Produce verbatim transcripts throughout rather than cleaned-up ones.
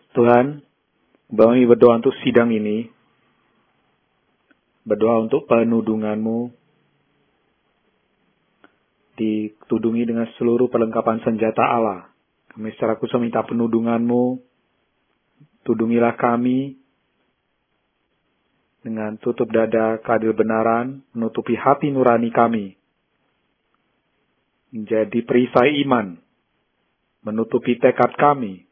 Tuhan, kami berdoa untuk sidang ini, berdoa untuk penudungan-Mu, ditudungi dengan seluruh perlengkapan senjata Allah. Kami secara khusus minta penudungan-Mu, tudungilah kami dengan tutup dada keadil benaran, menutupi hati nurani kami, menjadi perisai iman, menutupi tekad kami,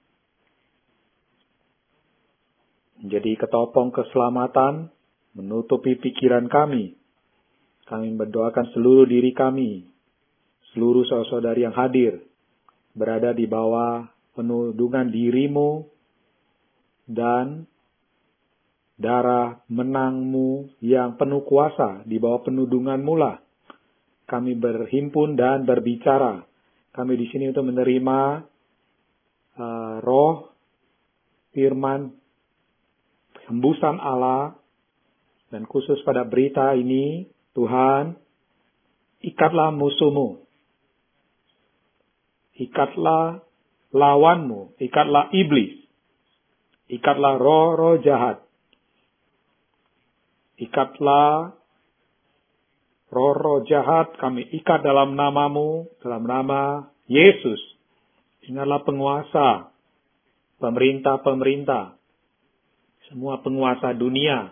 menjadi ketopong keselamatan, menutupi pikiran kami. Kami mendoakan seluruh diri kami, seluruh saudara-saudari yang hadir, berada di bawah penudungan diri-Mu, dan darah menang-Mu yang penuh kuasa, di bawah penudungan-Mu lah kami berhimpun dan berbicara. Kami di sini untuk menerima uh, roh, firman, hembusan Allah, dan khusus pada berita ini, Tuhan, ikatlah musuh-Mu, ikatlah lawan-Mu, ikatlah iblis, ikatlah roh-roh jahat, ikatlah roh-roh jahat, kami ikat dalam nama-Mu, dalam nama Yesus. Ingatlah penguasa, pemerintah-pemerintah, semua penguasa dunia,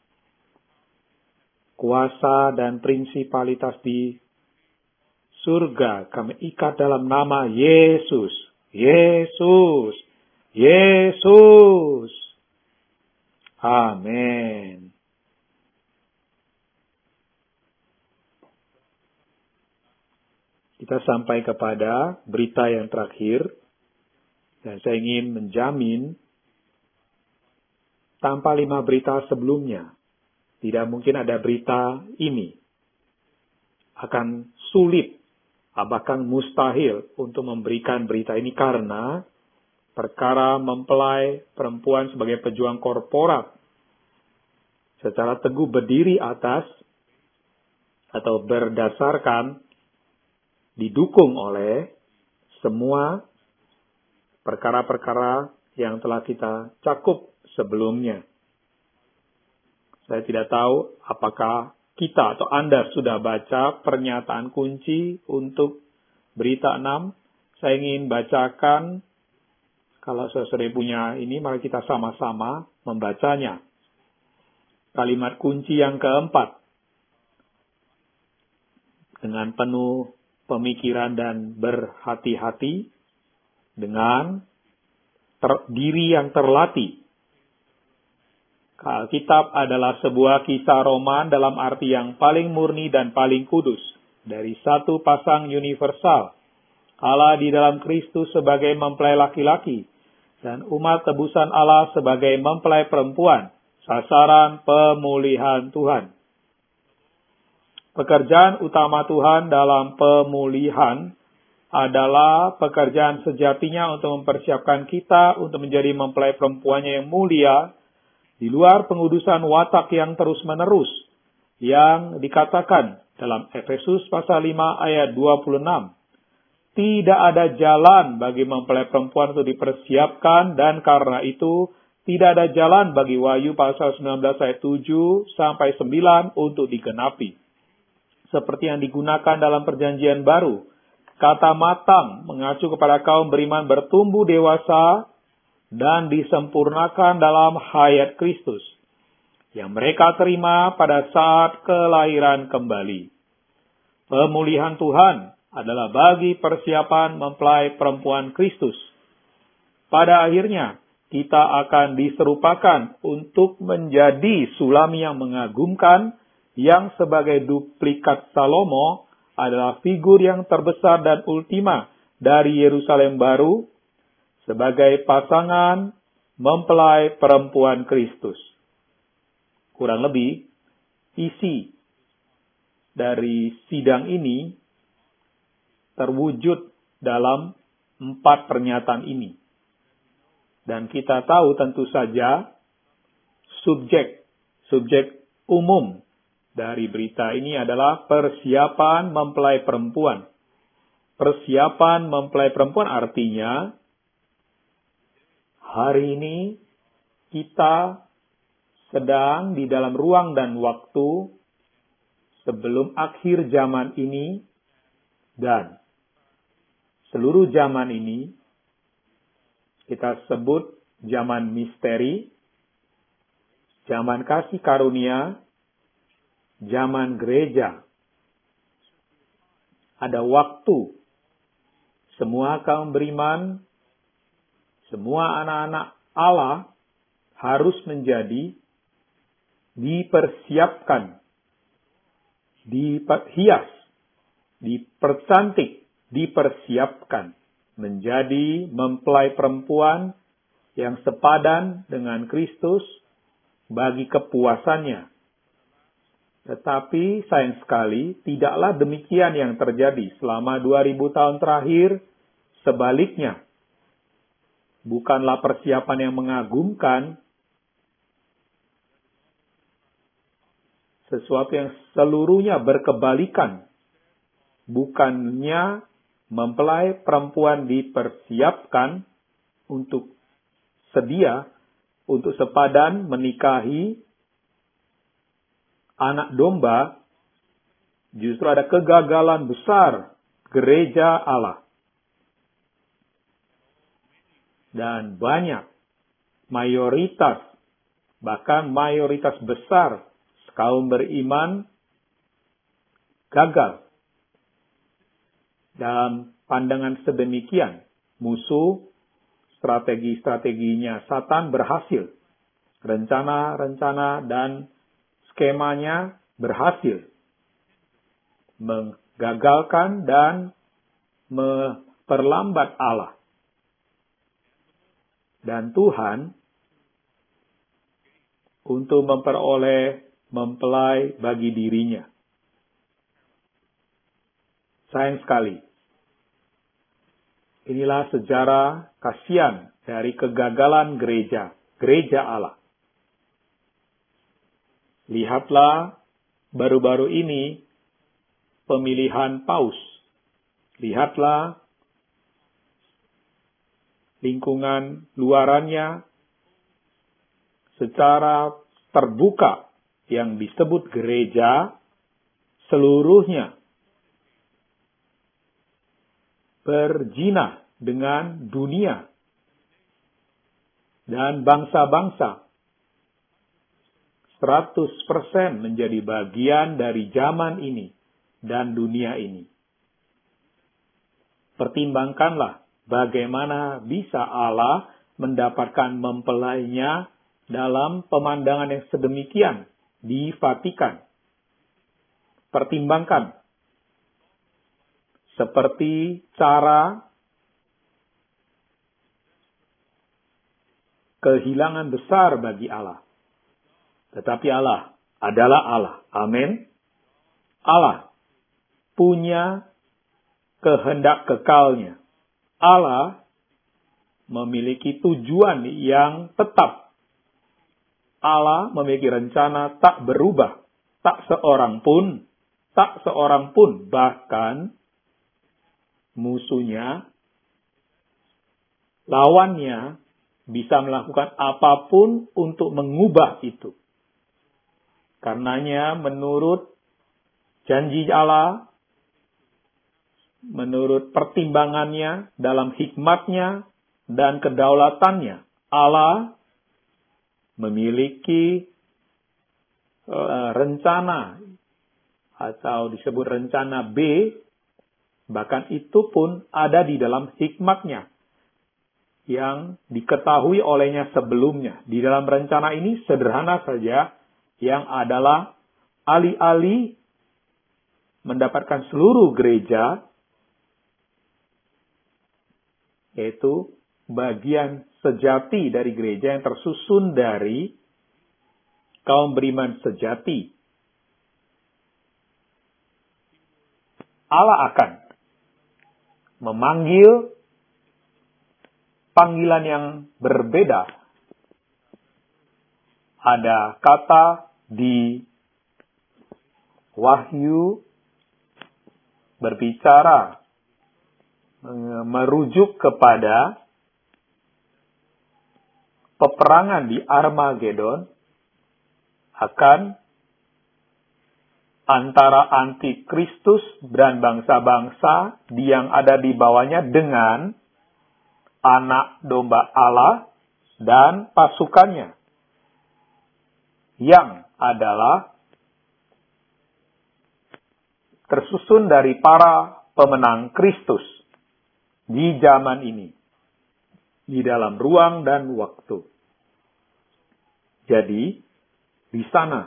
kuasa dan prinsipalitas di surga, kami ikat dalam nama Yesus. Yesus. Yesus. Amin. Kita sampai kepada berita yang terakhir, dan saya ingin menjamin tanpa lima berita sebelumnya, tidak mungkin ada berita ini. Akan sulit, bahkan mustahil untuk memberikan berita ini karena perkara mempelai perempuan sebagai pejuang korporat secara teguh berdiri atas atau berdasarkan didukung oleh semua perkara-perkara yang telah kita cakup sebelumnya. Saya tidak tahu apakah kita atau Anda sudah baca pernyataan kunci untuk berita enam. Saya ingin bacakan, kalau saudara punya ini, mari kita sama-sama membacanya. Kalimat kunci yang keempat. Dengan penuh pemikiran dan berhati-hati, dengan ter- diri yang terlatih. Alkitab adalah sebuah kisah roman dalam arti yang paling murni dan paling kudus. Dari satu pasang universal, Allah di dalam Kristus sebagai mempelai laki-laki, dan umat tebusan Allah sebagai mempelai perempuan, sasaran pemulihan Tuhan. Pekerjaan utama Tuhan dalam pemulihan adalah pekerjaan sejatinya untuk mempersiapkan kita untuk menjadi mempelai perempuannya yang mulia, di luar pengudusan watak yang terus-menerus, yang dikatakan dalam Efesus pasal lima ayat dua puluh enam. Tidak ada jalan bagi mempelai perempuan untuk dipersiapkan, dan karena itu tidak ada jalan bagi Wahyu pasal sembilan belas ayat tujuh sampai sembilan untuk digenapi. Seperti yang digunakan dalam perjanjian baru, kata matang mengacu kepada kaum beriman bertumbuh dewasa dan disempurnakan dalam hayat Kristus, yang mereka terima pada saat kelahiran kembali. Pemulihan Tuhan adalah bagi persiapan mempelai perempuan Kristus. Pada akhirnya, kita akan diserupakan untuk menjadi sulami yang mengagumkan, yang sebagai duplikat Salomo adalah figur yang terbesar dan ultima dari Yerusalem baru, sebagai pasangan mempelai perempuan Kristus. Kurang lebih, isi dari sidang ini terwujud dalam empat pernyataan ini. Dan kita tahu tentu saja subjek, subjek umum dari berita ini adalah persiapan mempelai perempuan. Persiapan mempelai perempuan artinya Hari ini kita sedang di dalam ruang dan waktu sebelum akhir zaman ini dan seluruh zaman ini kita sebut zaman misteri, zaman kasih karunia, zaman gereja. Ada waktu semua kaum beriman, semua anak-anak Allah harus menjadi dipersiapkan, dihias, dipercantik, dipersiapkan menjadi mempelai perempuan yang sepadan dengan Kristus bagi kepuasannya. Tetapi sayang sekali, tidaklah demikian yang terjadi selama dua ribu tahun terakhir. Sebaliknya, bukanlah persiapan yang mengagumkan, sesuatu yang seluruhnya berkebalikan. Bukannya mempelai perempuan dipersiapkan untuk sedia, untuk sepadan menikahi anak domba, justru ada kegagalan besar gereja Allah. Dan banyak, mayoritas, bahkan mayoritas besar kaum beriman gagal. Dalam pandangan sedemikian, musuh strategi-strateginya Satan berhasil. Rencana-rencana dan skemanya berhasil menggagalkan dan memperlambat Allah. Dan Tuhan untuk memperoleh mempelai bagi dirinya. Sayang sekali. Inilah sejarah kasihan dari kegagalan gereja, gereja Allah. Lihatlah baru-baru ini pemilihan paus. Lihatlah lingkungan luarannya secara terbuka yang disebut gereja seluruhnya berjinah dengan dunia dan bangsa-bangsa. seratus persen menjadi bagian dari zaman ini dan dunia ini. Pertimbangkanlah bagaimana bisa Allah mendapatkan mempelainya dalam pemandangan yang sedemikian di Vatikan. Pertimbangkan seperti cara kehilangan besar bagi Allah. Tetapi Allah adalah Allah. Amin. Allah punya kehendak kekalnya. Allah memiliki tujuan yang tetap. Allah memiliki rencana tak berubah. Tak seorang pun, tak seorang pun, bahkan musuhnya, lawannya, bisa melakukan apapun untuk mengubah itu. Karenanya menurut janji Allah, menurut pertimbangannya, dalam hikmatnya dan kedaulatannya, Allah memiliki uh, rencana atau disebut rencana B, bahkan itu pun ada di dalam hikmatnya yang diketahui olehnya sebelumnya. Di dalam rencana ini sederhana saja, yang adalah alih-alih mendapatkan seluruh gereja, yaitu bagian sejati dari gereja yang tersusun dari kaum beriman sejati. Allah akan memanggil panggilan yang berbeda. Ada kata di Wahyu berbicara, merujuk kepada peperangan di Armageddon akan antara antikristus dan bangsa-bangsa yang ada di bawahnya dengan anak domba Allah dan pasukannya, yang adalah tersusun dari para pemenang Kristus di zaman ini, di dalam ruang dan waktu. Jadi, di sana,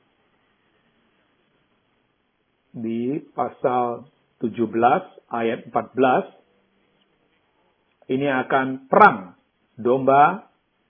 di pasal tujuh belas ayat empat belas, ini akan perang domba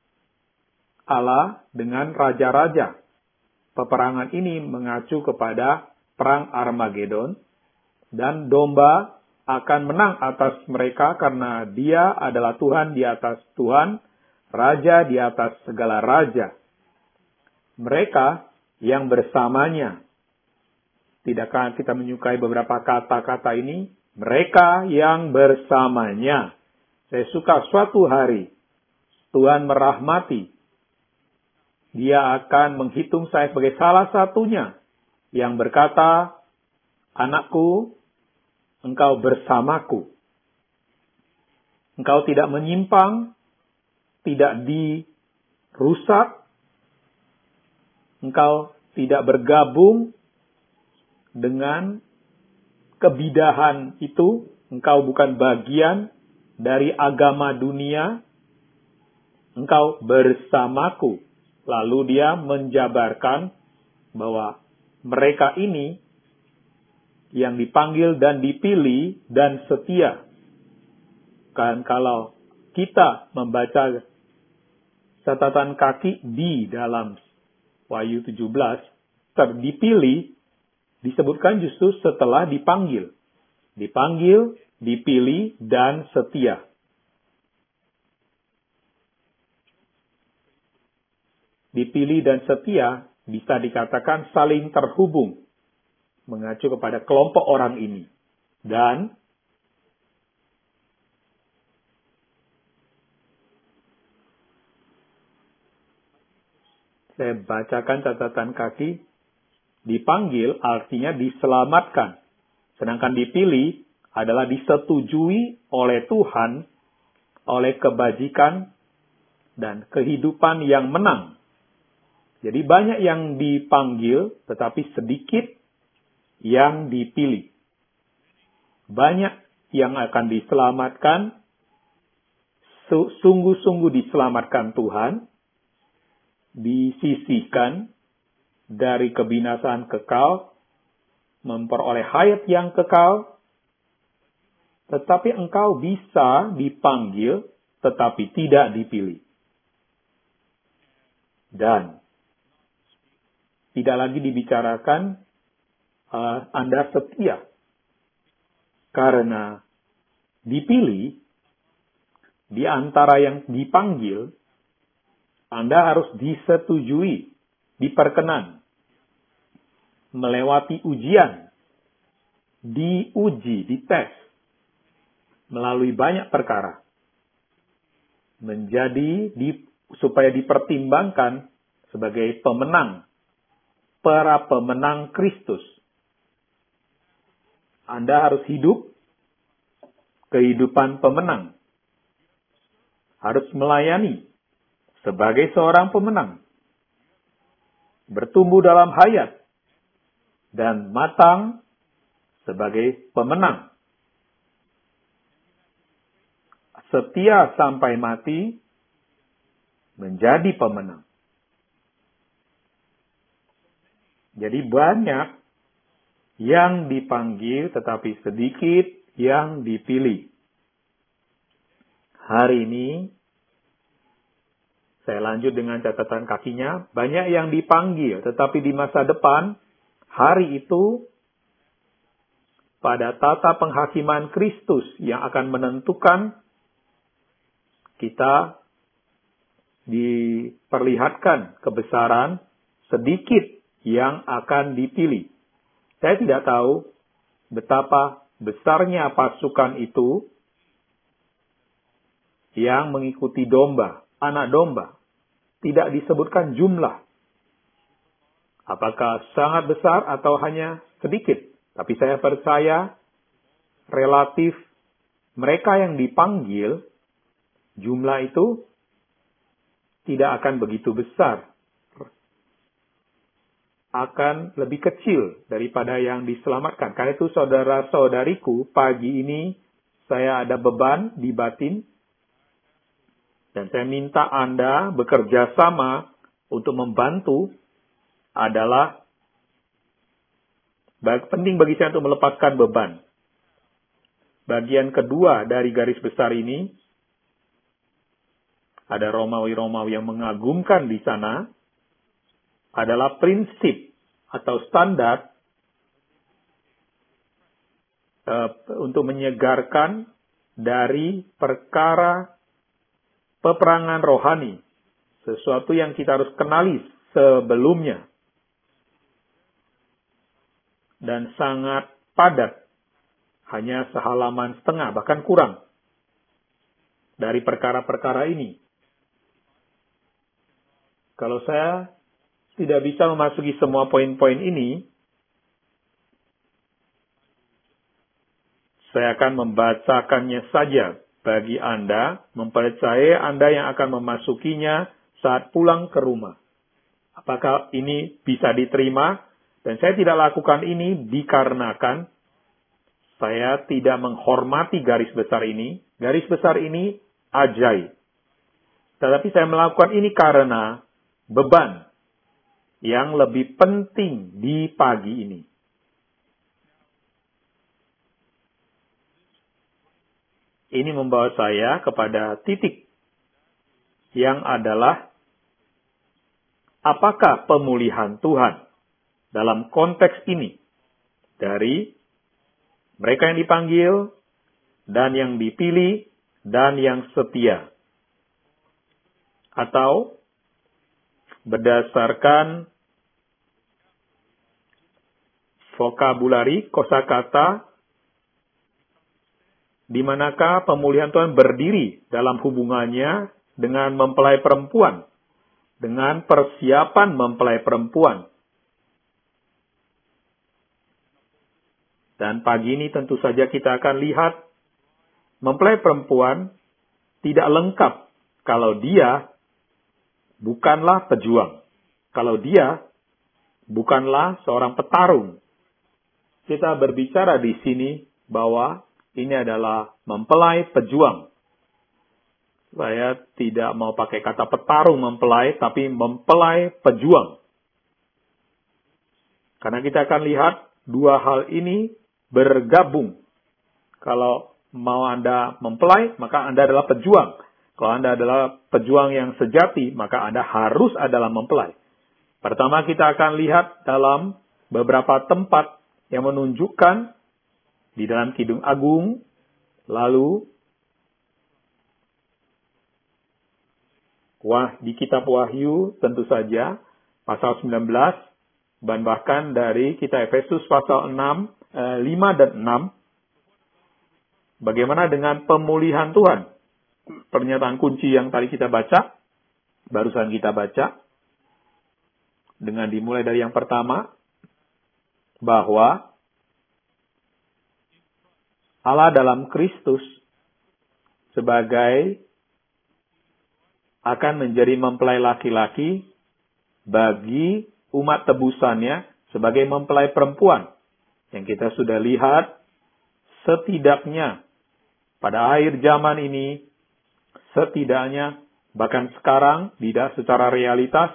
Allah dengan raja-raja. Peperangan ini mengacu kepada perang Armageddon, dan domba akan menang atas mereka karena dia adalah Tuhan di atas Tuhan, raja di atas segala raja. Mereka yang bersamanya. Tidakkah kita menyukai beberapa kata-kata ini? Mereka yang bersamanya. Saya suka suatu hari Tuhan merahmati. Dia akan menghitung saya sebagai salah satunya yang berkata, anakku, engkau bersamaku. Engkau tidak menyimpang, tidak dirusak, engkau tidak bergabung dengan kebidahan itu, engkau bukan bagian dari agama dunia, engkau bersamaku. Lalu dia menjabarkan bahwa mereka ini yang dipanggil dan dipilih dan setia. Kan kalau kita membaca catatan kaki di dalam Wahyu tujuh belas, terdipilih disebutkan justru setelah dipanggil. Dipanggil, dipilih, dan setia. Dipilih dan setia bisa dikatakan saling terhubung, mengacu kepada kelompok orang ini. Dan saya bacakan catatan kaki. Dipanggil artinya diselamatkan. Sedangkan dipilih adalah disetujui oleh Tuhan, oleh kebajikan dan kehidupan yang menang. Jadi banyak yang dipanggil, tetapi sedikit yang dipilih. Banyak yang akan diselamatkan, sungguh-sungguh diselamatkan Tuhan, disisihkan dari kebinasaan kekal, memperoleh hayat yang kekal, tetapi engkau bisa dipanggil, tetapi tidak dipilih. Dan tidak lagi dibicarakan uh, Anda setia. Karena dipilih, di antara yang dipanggil, Anda harus disetujui, diperkenan, melewati ujian, diuji, dites, melalui banyak perkara, menjadi di, supaya dipertimbangkan sebagai pemenang, para pemenang Kristus. Anda harus hidup kehidupan pemenang, harus melayani sebagai seorang pemenang, bertumbuh dalam hayat, dan matang sebagai pemenang. Setia sampai mati, menjadi pemenang. Jadi banyak yang dipanggil, tetapi sedikit yang dipilih. Hari ini, saya lanjut dengan catatan kakinya. Banyak yang dipanggil, tetapi di masa depan, hari itu, pada tata penghakiman Kristus yang akan menentukan, kita diperlihatkan kebesaran sedikit yang akan dipilih. Saya tidak tahu betapa besarnya pasukan itu yang mengikuti domba, anak domba. tidak disebutkan jumlah. Apakah sangat besar atau hanya sedikit? Tapi saya percaya relatif mereka yang dipanggil, jumlah itu tidak akan begitu besar. Akan lebih kecil daripada yang diselamatkan. Karena itu saudara-saudariku, pagi ini saya ada beban di batin. Dan saya minta Anda bekerja sama untuk membantu adalah penting bagi saya untuk melepaskan beban. Bagian kedua dari garis besar ini, ada Romawi-Romawi yang mengagumkan di sana, adalah prinsip atau standar uh, untuk menyegarkan dari perkara peperangan rohani. Sesuatu yang kita harus kenali sebelumnya. Dan sangat padat. Hanya sehalaman setengah, bahkan kurang. Dari perkara-perkara ini. Kalau saya tidak bisa memasuki semua poin-poin ini, saya akan membacakannya saja bagi Anda, mempercayai Anda yang akan memasukinya saat pulang ke rumah. Apakah ini bisa diterima? Dan saya tidak lakukan ini dikarenakan saya tidak menghormati garis besar ini. Garis besar ini ajaib. Tetapi saya melakukan ini karena beban yang lebih penting di pagi ini. Ini membawa saya kepada titik yang adalah apakah pemulihan Tuhan dalam konteks ini dari mereka yang dipanggil dan yang dipilih dan yang setia, atau berdasarkan vokabulari kosakata di manakah pemulihan Tuhan berdiri dalam hubungannya dengan mempelai perempuan, dengan persiapan mempelai perempuan. Dan pagi ini tentu saja kita akan lihat mempelai perempuan tidak lengkap kalau dia bukanlah pejuang. Kalau dia bukanlah seorang petarung. Kita berbicara di sini bahwa ini adalah mempelai pejuang. Saya tidak mau pakai kata petarung mempelai, tapi mempelai pejuang. Karena kita akan lihat dua hal ini bergabung. Kalau mau Anda mempelai, maka Anda adalah pejuang. Kalau Anda adalah pejuang yang sejati, maka Anda harus adalah mempelai. Pertama kita akan lihat dalam beberapa tempat yang menunjukkan di dalam Kidung Agung, lalu wah di kitab Wahyu tentu saja, pasal sembilan belas, dan bahkan dari kitab Efesus pasal enam, lima dan enam, bagaimana dengan pemulihan Tuhan? Pernyataan kunci yang tadi kita baca, barusan kita baca, dengan dimulai dari yang pertama, bahwa Allah dalam Kristus sebagai akan menjadi mempelai laki-laki bagi umat tebusannya sebagai mempelai perempuan. Yang kita sudah lihat setidaknya pada akhir zaman ini, setidaknya bahkan sekarang tidak secara realitas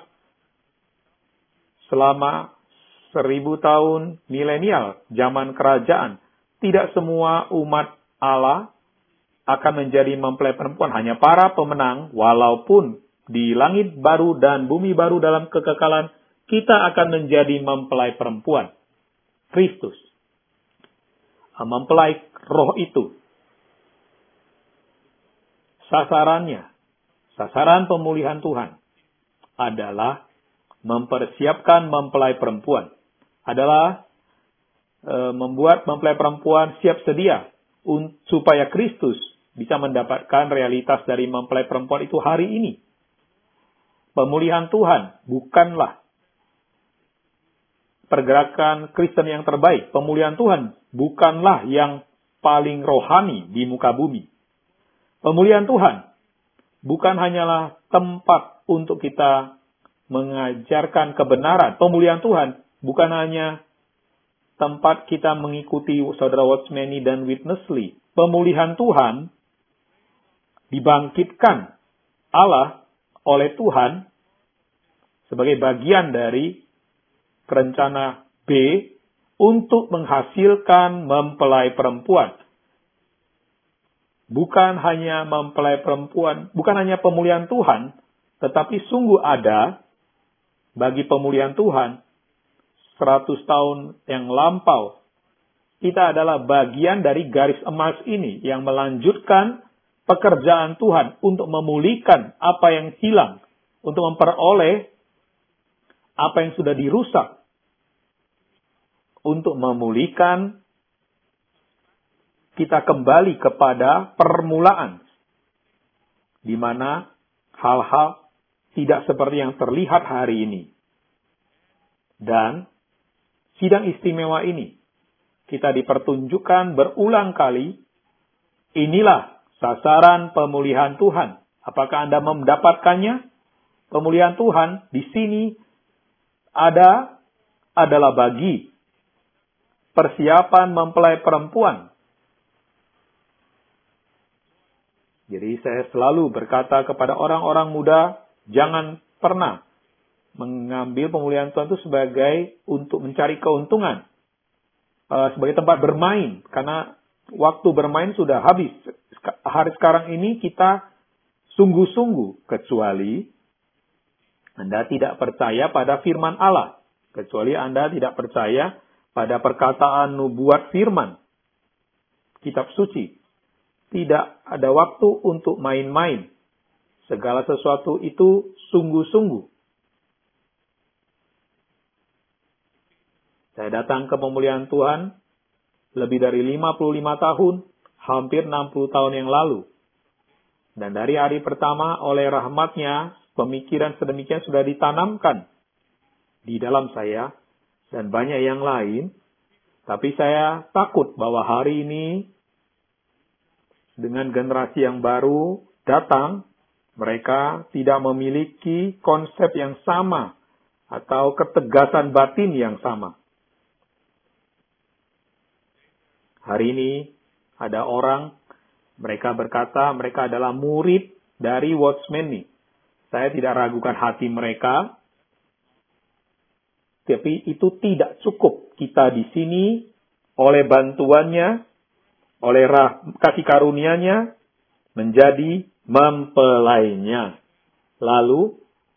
selama seribu tahun milenial zaman kerajaan, tidak semua umat Allah akan menjadi mempelai perempuan. Hanya para pemenang, walaupun di langit baru dan bumi baru dalam kekekalan, kita akan menjadi mempelai perempuan. Kristus. Mempelai roh itu. Sasarannya, sasaran pemulihan Tuhan adalah mempersiapkan mempelai perempuan. Adalah e, membuat mempelai perempuan siap sedia un, supaya Kristus bisa mendapatkan realitas dari mempelai perempuan itu hari ini. pemulihan Tuhan bukanlah pergerakan Kristen yang terbaik. Pemulihan Tuhan bukanlah yang paling rohani di muka bumi. Pemulihan Tuhan bukan hanyalah tempat untuk kita mengajarkan kebenaran. Pemulihan Tuhan bukan hanya tempat kita mengikuti saudara Watchmeni dan Witnessly. Pemulihan Tuhan dibangkitkan Allah oleh Tuhan sebagai bagian dari rencana B untuk menghasilkan mempelai perempuan. Bukan hanya mempelai perempuan, bukan hanya pemulihan Tuhan, tetapi sungguh ada bagi pemulihan Tuhan seratus tahun yang lampau. Kita adalah bagian dari garis emas ini yang melanjutkan pekerjaan Tuhan untuk memulihkan apa yang hilang, untuk memperoleh apa yang sudah dirusak, untuk memulihkan kita kembali kepada permulaan, di mana hal-hal tidak seperti yang terlihat hari ini. Dan sidang istimewa ini kita dipertunjukkan berulang kali, inilah sasaran pemulihan Tuhan. Apakah Anda mendapatkannya? Pemulihan Tuhan di sini ada adalah bagi persiapan mempelai perempuan. Jadi saya selalu berkata kepada orang-orang muda, jangan pernah mengambil pemulihan Tuhan itu sebagai untuk mencari keuntungan. Uh, sebagai tempat bermain. Karena waktu bermain sudah habis. Hari sekarang ini kita sungguh-sungguh. Kecuali Anda tidak percaya pada firman Allah. Kecuali Anda tidak percaya pada perkataan nubuat firman. Kitab suci. Tidak ada waktu untuk main-main. Segala sesuatu itu sungguh-sungguh. Saya datang ke pemulihan Tuhan lebih dari lima puluh lima tahun, hampir enam puluh tahun yang lalu. Dan dari hari pertama oleh rahmatnya, pemikiran sedemikian sudah ditanamkan di dalam saya dan banyak yang lain. Tapi saya takut bahwa hari ini dengan generasi yang baru datang, mereka tidak memiliki konsep yang sama atau ketegasan batin yang sama. Hari ini ada orang, mereka berkata mereka adalah murid dari Watchmeni. Saya tidak ragukan hati mereka, tapi itu tidak cukup. Kita di sini oleh bantuannya, oleh kasih karunia-Nya menjadi mempelainya. Lalu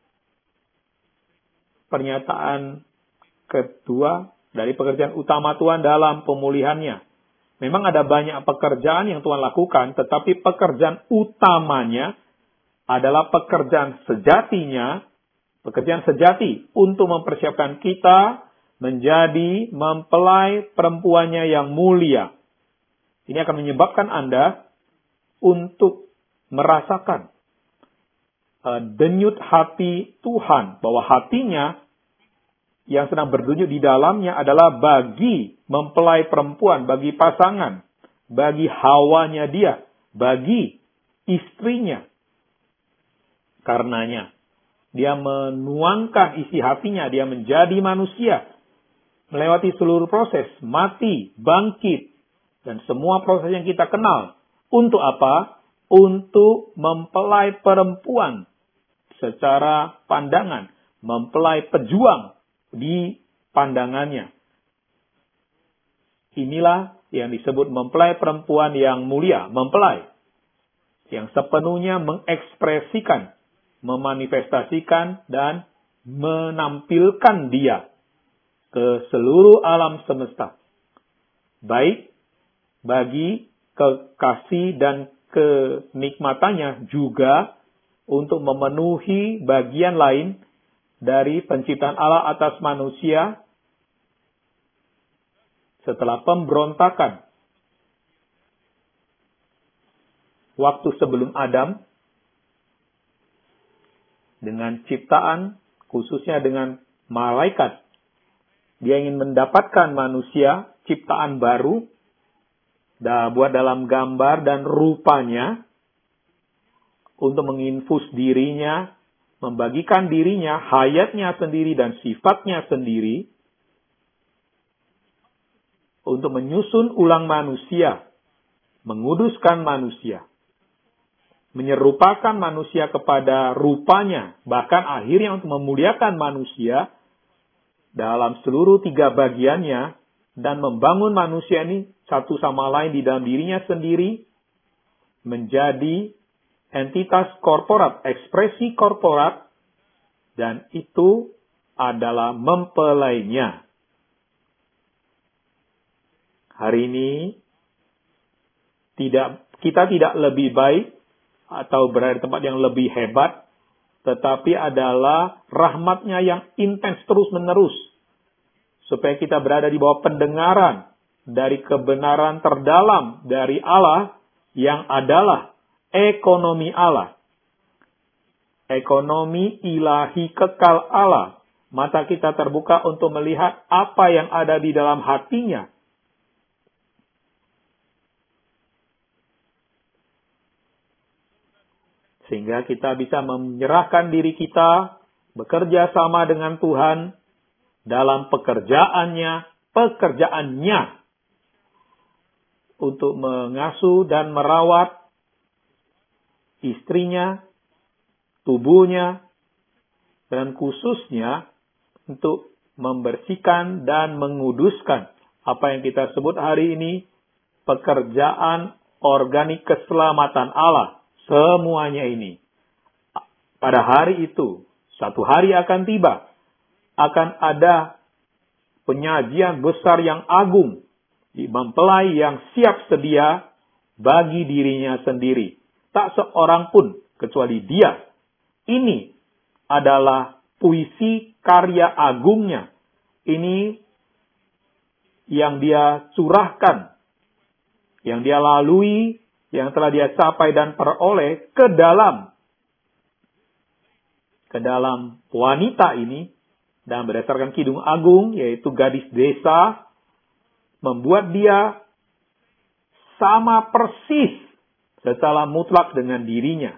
pernyataan kedua dari pekerjaan utama Tuhan dalam pemulihannya. Memang ada banyak pekerjaan yang Tuhan lakukan, tetapi pekerjaan utamanya adalah pekerjaan sejatinya, pekerjaan sejati untuk mempersiapkan kita menjadi mempelai perempuannya yang mulia. Ini akan menyebabkan Anda untuk merasakan uh, denyut hati Tuhan, bahwa hatinya yang sedang berdenyut di dalamnya adalah bagi mempelai perempuan, bagi pasangan, bagi hawanya dia, bagi istrinya. Karenanya, dia menuangkan isi hatinya, dia menjadi manusia, melewati seluruh proses, mati, bangkit, dan semua proses yang kita kenal. Untuk apa? Untuk mempelai perempuan secara pandangan, mempelai pejuang di pandangannya. Inilah yang disebut mempelai perempuan yang mulia, mempelai yang sepenuhnya mengekspresikan, memanifestasikan, dan menampilkan dia ke seluruh alam semesta. Baik bagi kekasih dan kenikmatannya, juga untuk memenuhi bagian lain dari penciptaan Allah atas manusia setelah pemberontakan waktu sebelum Adam dengan ciptaan, khususnya dengan malaikat. Dia ingin mendapatkan manusia, ciptaan baru, dah buat dalam gambar dan rupanya, untuk menginfus dirinya, membagikan dirinya, hayatnya sendiri dan sifatnya sendiri, untuk menyusun ulang manusia, menguduskan manusia, menyerupakan manusia kepada rupanya, bahkan akhirnya untuk memuliakan manusia dalam seluruh tiga bagiannya, dan membangun manusia ini satu sama lain di dalam dirinya sendiri, menjadi entitas korporat, ekspresi korporat, dan itu adalah mempelainya. Hari ini, tidak kita tidak lebih baik atau berada di tempat yang lebih hebat, tetapi adalah rahmatnya yang intens terus-menerus, supaya kita berada di bawah pendengaran dari kebenaran terdalam dari Allah, yang adalah ekonomi Allah. Ekonomi ilahi kekal Allah. Mata kita terbuka untuk melihat apa yang ada di dalam hatinya. Sehingga kita bisa menyerahkan diri kita, bekerja sama dengan Tuhan, dalam pekerjaannya, pekerjaannya, untuk mengasuh dan merawat istrinya, tubuhnya, dan khususnya untuk membersihkan dan menguduskan apa yang kita sebut hari ini pekerjaan organik keselamatan Allah. Semuanya ini. Pada hari itu, satu hari akan tiba, akan ada penyajian besar yang agung di mempelai yang siap sedia bagi dirinya sendiri. Tak seorang pun kecuali dia. Ini adalah puisi karya agungnya. Ini yang dia curahkan, yang dia lalui, yang telah dia capai dan peroleh ke dalam ke dalam wanita ini, dan berdasarkan Kidung Agung, yaitu gadis desa, membuat dia sama persis secara mutlak dengan dirinya.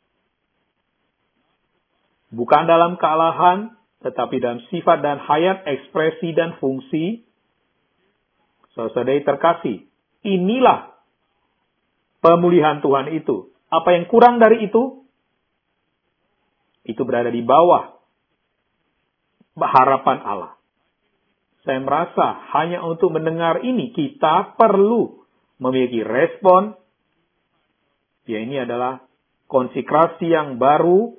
Bukan dalam kealahan, tetapi dalam sifat dan hayat, ekspresi dan fungsi. Saudara-saudari terkasih, inilah pemulihan Tuhan itu. Apa yang kurang dari itu? Itu berada di bawah harapan Allah. Saya merasa hanya untuk mendengar ini, kita perlu memiliki respon. Ya, ini adalah konsekrasi yang baru.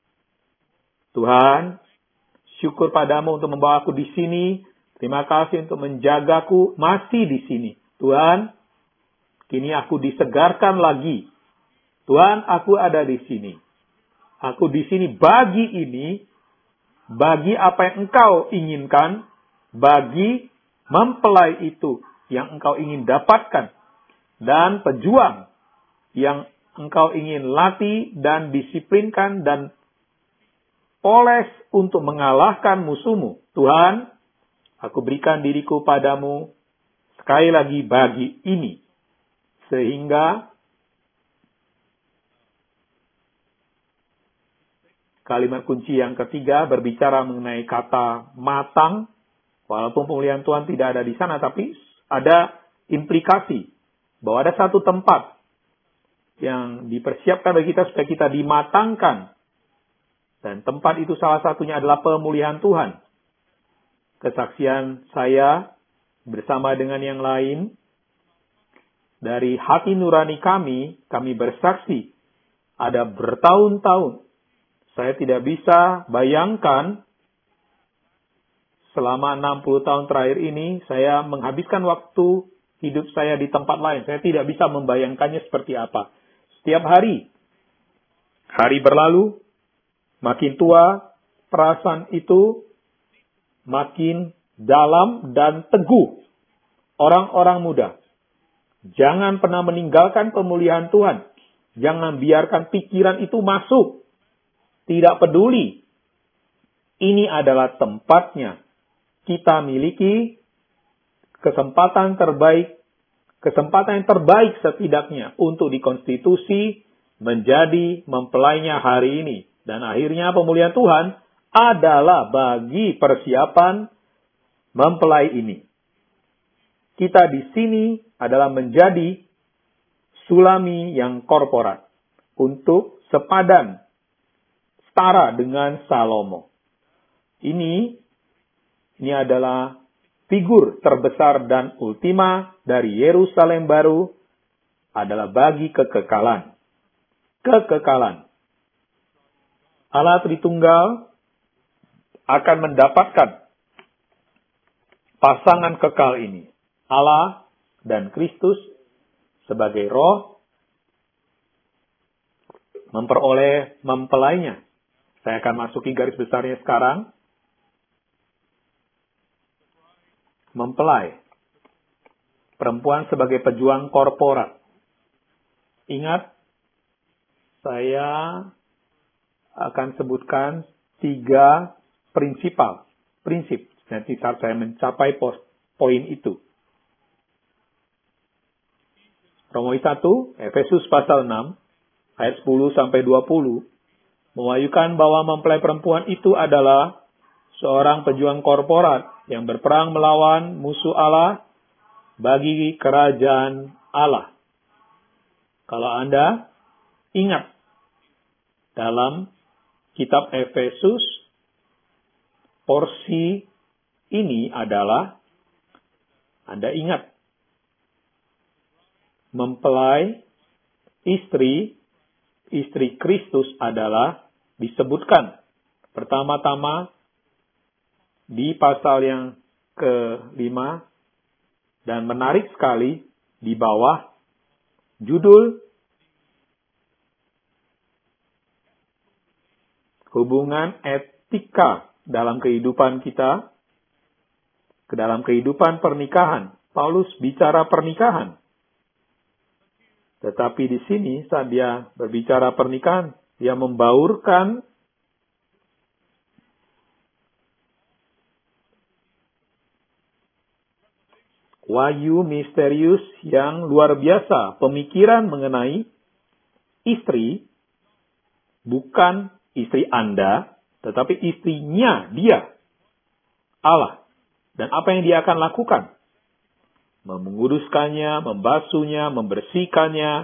Tuhan, syukur padamu untuk membawa aku di sini. Terima kasih untuk menjagaku masih di sini. Tuhan, kini aku disegarkan lagi. Tuhan, aku ada di sini. Aku di sini bagi ini, bagi apa yang Engkau inginkan, bagi mempelai itu yang Engkau ingin dapatkan, dan pejuang yang Engkau ingin latih dan disiplinkan dan poles untuk mengalahkan musuhmu. Tuhan, aku berikan diriku padamu sekali lagi bagi ini. Sehingga kalimat kunci yang ketiga berbicara mengenai kata matang. Walaupun pemulihan Tuhan tidak ada di sana, tapi ada implikasi bahwa ada satu tempat yang dipersiapkan bagi kita supaya kita dimatangkan. Dan tempat itu salah satunya adalah pemulihan Tuhan. Kesaksian saya bersama dengan yang lain, dari hati nurani kami, kami bersaksi, ada bertahun-tahun, saya tidak bisa bayangkan, selama enam puluh tahun terakhir ini, saya menghabiskan waktu hidup saya di tempat lain. Saya tidak bisa membayangkannya seperti apa. Setiap hari, hari berlalu, makin tua, perasaan itu makin dalam dan teguh. Orang-orang muda, jangan pernah meninggalkan pemulihan Tuhan. Jangan biarkan pikiran itu masuk. Tidak peduli. Ini adalah tempatnya. Kita miliki kesempatan terbaik, kesempatan yang terbaik setidaknya untuk dikonstitusi menjadi mempelainya hari ini. Dan akhirnya pemulihan Tuhan adalah bagi persiapan mempelai ini. Kita di sini adalah menjadi sulami yang korporat untuk sepadan, setara dengan Salomo. Ini, ini adalah figur terbesar dan ultima dari Yerusalem baru adalah bagi kekekalan. Kekekalan. Allah Tritunggal akan mendapatkan pasangan kekal ini. Allah dan Kristus sebagai roh memperoleh mempelainya. Saya akan masuki garis besarnya sekarang. Mempelai. Perempuan sebagai pejuang korporat. Ingat, saya akan sebutkan tiga prinsipal, prinsip. Nanti saat saya mencapai pos, poin itu. Romawi satu, Efesus pasal enam, ayat sepuluh sampai dua puluh, mewahyukan bahwa mempelai perempuan itu adalah seorang pejuang korporat yang berperang melawan musuh Allah bagi kerajaan Allah. Kalau Anda ingat dalam kitab Efesus, porsi ini adalah, Anda ingat, mempelai istri, istri Kristus adalah disebutkan pertama-tama di pasal yang kelima, dan menarik sekali di bawah judul hubungan etika dalam kehidupan kita, ke dalam kehidupan pernikahan. Paulus bicara pernikahan. Tetapi di sini saat dia berbicara pernikahan, dia membaurkan wahyu misterius yang luar biasa. Pemikiran mengenai istri, bukan istri Anda, tetapi istrinya dia, Allah. Dan apa yang dia akan lakukan? Menguduskannya, membasuhnya, membersihkannya,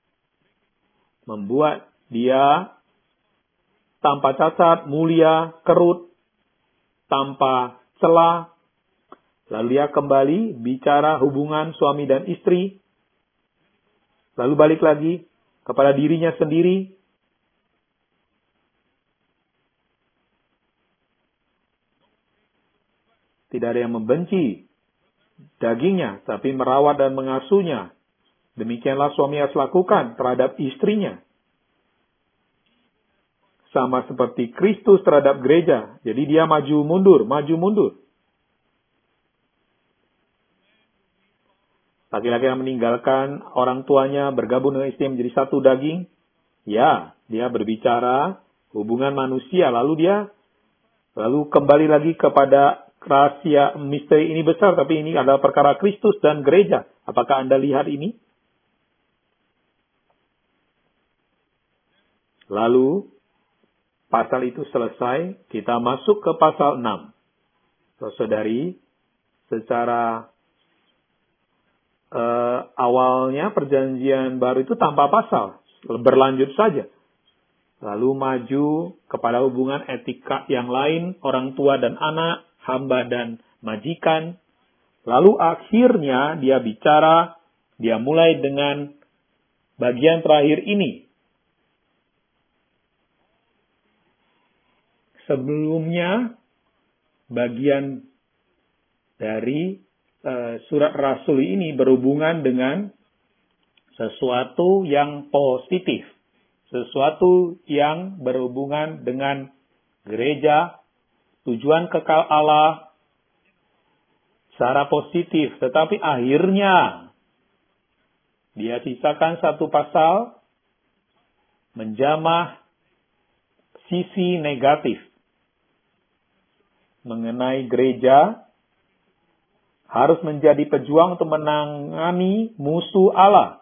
membuat dia tanpa cacat, mulia, kerut, tanpa celah. Lalu dia kembali bicara hubungan suami dan istri. Lalu balik lagi kepada dirinya sendiri. Tidak ada yang membenci dagingnya, tapi merawat dan mengasuhnya. Demikianlah suami harus lakukan terhadap istrinya. Sama seperti Kristus terhadap gereja. Jadi dia maju mundur, maju mundur. Laki-laki yang meninggalkan orang tuanya, bergabung dengan istrinya menjadi satu daging. Ya, dia berbicara hubungan manusia. Lalu dia lalu kembali lagi kepada rahasia misteri ini besar, tapi ini adalah perkara Kristus dan gereja. Apakah Anda lihat ini? Lalu, pasal itu selesai, kita masuk ke pasal enam. Saudari, secara uh, awalnya perjanjian baru itu tanpa pasal, berlanjut saja. Lalu maju kepada hubungan etika yang lain, orang tua dan anak, hamba dan majikan. Lalu akhirnya dia bicara, dia mulai dengan bagian terakhir ini. Sebelumnya, bagian dari uh, surat Rasul ini berhubungan dengan sesuatu yang positif. Sesuatu yang berhubungan dengan gereja, tujuan kekal Allah secara positif. Tetapi akhirnya dia sisakan satu pasal menjamah sisi negatif mengenai gereja harus menjadi pejuang untuk menangani musuh Allah.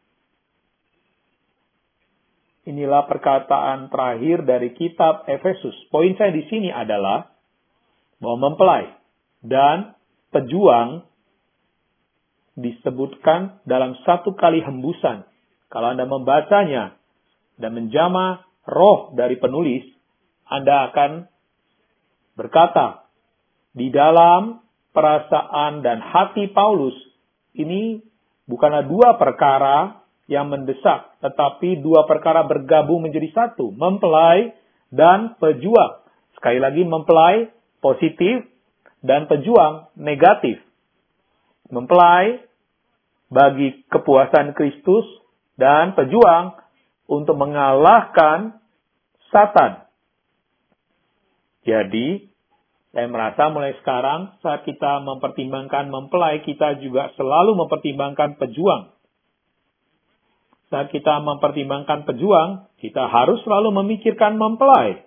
Inilah perkataan terakhir dari kitab Efesus. Poin saya di sini adalah bahwa mempelai dan pejuang disebutkan dalam satu kali hembusan. Kalau Anda membacanya dan menjamah roh dari penulis, Anda akan berkata, di dalam perasaan dan hati Paulus, ini bukanlah dua perkara yang mendesak, tetapi dua perkara bergabung menjadi satu, mempelai dan pejuang. Sekali lagi, mempelai positif dan pejuang negatif. Mempelai bagi kepuasan Kristus dan pejuang untuk mengalahkan Satan. Jadi, saya merasa mulai sekarang saat kita mempertimbangkan mempelai, kita juga selalu mempertimbangkan pejuang. Saat kita mempertimbangkan pejuang, kita harus selalu memikirkan mempelai.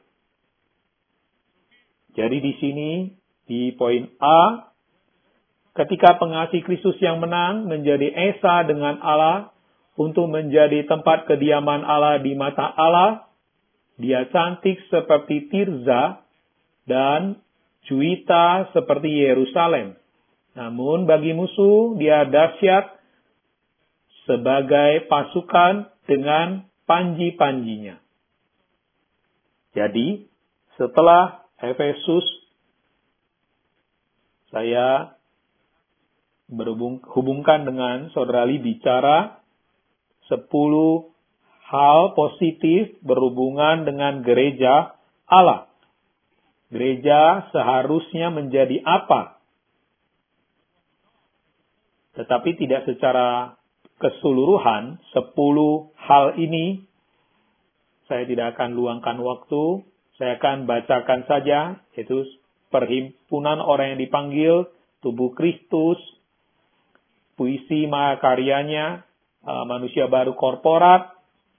Jadi di sini, di poin A, ketika pengasih Kristus yang menang menjadi esa dengan Allah untuk menjadi tempat kediaman Allah di mata Allah, dia cantik seperti Tirza dan Juwita seperti Yerusalem. Namun bagi musuh, dia dahsyat sebagai pasukan dengan panji-panjinya. Jadi, setelah Efesus, saya berhubungkan dengan Saudara Lee bicara sepuluh hal positif berhubungan dengan gereja Allah. Gereja seharusnya menjadi apa? Tetapi tidak secara keseluruhan, sepuluh hal ini saya tidak akan luangkan waktu. Saya akan bacakan saja, yaitu perhimpunan orang yang dipanggil, tubuh Kristus, puisi mahakaryanya, manusia baru korporat,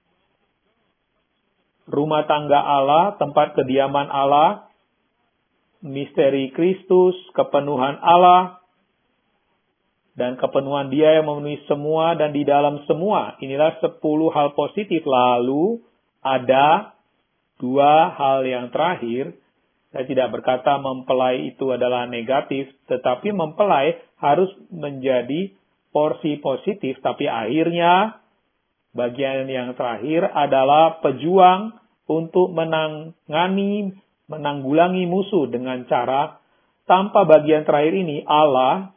rumah tangga Allah, tempat kediaman Allah, misteri Kristus, kepenuhan Allah, dan kepenuhan Dia yang memenuhi semua dan di dalam semua. Inilah sepuluh hal positif. Lalu ada dua hal yang terakhir. Saya tidak berkata mempelai itu adalah negatif, tetapi mempelai harus menjadi porsi positif. Tapi akhirnya bagian yang terakhir adalah pejuang untuk menangani, menanggulangi musuh dengan cara tanpa bagian terakhir ini Allah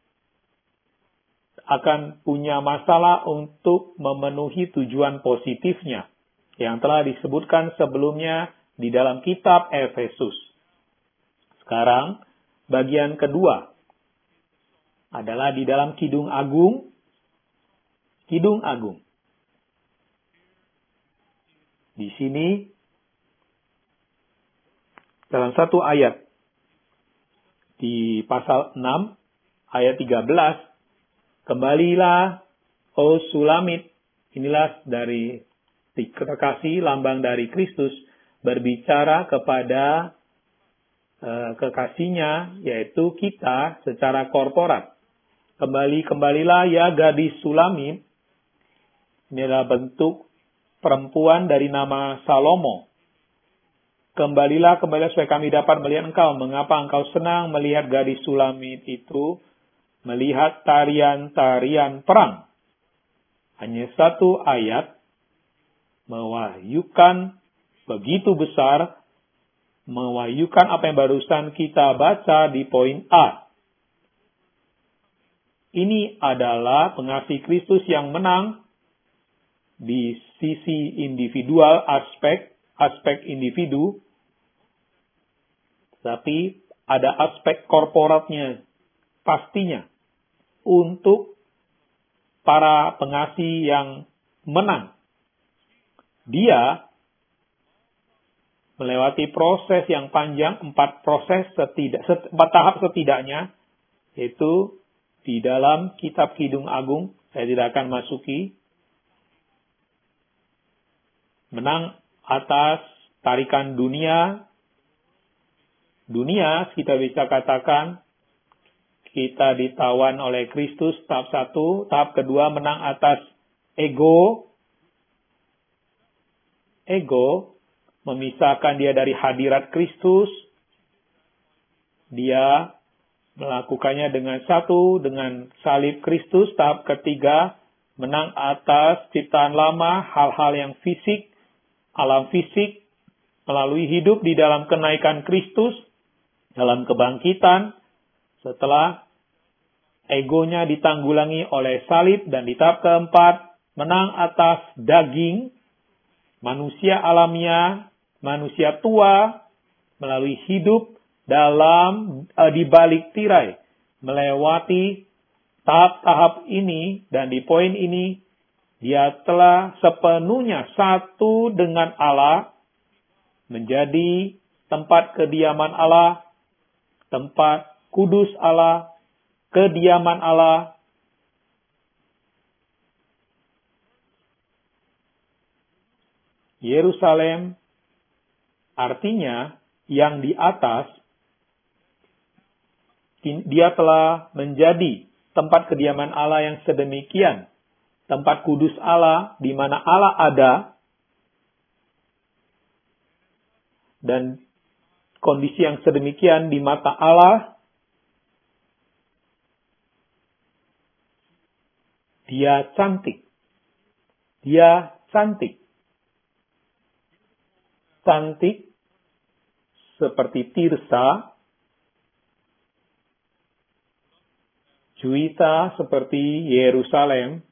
akan punya masalah untuk memenuhi tujuan positifnya yang telah disebutkan sebelumnya di dalam kitab Efesus. Sekarang, bagian kedua adalah di dalam Kidung Agung. Kidung Agung. Di sini, dalam satu ayat, di pasal enam, ayat tiga belas, kembalilah, oh Sulamit, inilah dari kekasih lambang dari Kristus, berbicara kepada uh, kekasihnya, yaitu kita secara korporat. Kembali-kembalilah ya gadis Sulamit, inilah bentuk perempuan dari nama Salomo. Kembalilah, kembalilah supaya kami dapat melihat engkau. Mengapa engkau senang melihat gadis Sulamit itu? Melihat tarian-tarian perang. Hanya satu ayat mewahyukan begitu besar, mewahyukan apa yang barusan kita baca di poin A. Ini adalah pengasih Kristus yang menang di sisi individual, aspek, aspek individu, tapi ada aspek korporatnya pastinya. Untuk para pengasih yang menang. Dia melewati proses yang panjang, empat proses setidak, empat tahap setidaknya, yaitu di dalam kitab Kidung Agung, saya tidak akan masuki, menang atas tarikan dunia. Dunia, kita bisa katakan, kita ditawan oleh Kristus, tahap satu. Tahap kedua, menang atas ego. Ego memisahkan dia dari hadirat Kristus. Dia melakukannya dengan satu, dengan salib Kristus. Tahap ketiga, menang atas ciptaan lama, hal-hal yang fisik, alam fisik, melalui hidup di dalam kenaikan Kristus, dalam kebangkitan, setelah egonya ditanggulangi oleh salib. Dan di tahap keempat, menang atas daging, manusia alamiah, manusia tua, melalui hidup dalam uh, di balik tirai, melewati tahap-tahap ini, dan di poin ini, dia telah sepenuhnya satu dengan Allah, menjadi tempat kediaman Allah, tempat kudus Allah, kediaman Allah. Yerusalem artinya yang di atas, dia telah menjadi tempat kediaman Allah yang sedemikian, tempat kudus Allah, di mana Allah ada, dan kondisi yang sedemikian di mata Allah, dia cantik. Dia cantik. Cantik seperti Tirsa, Juwita seperti Yerusalem.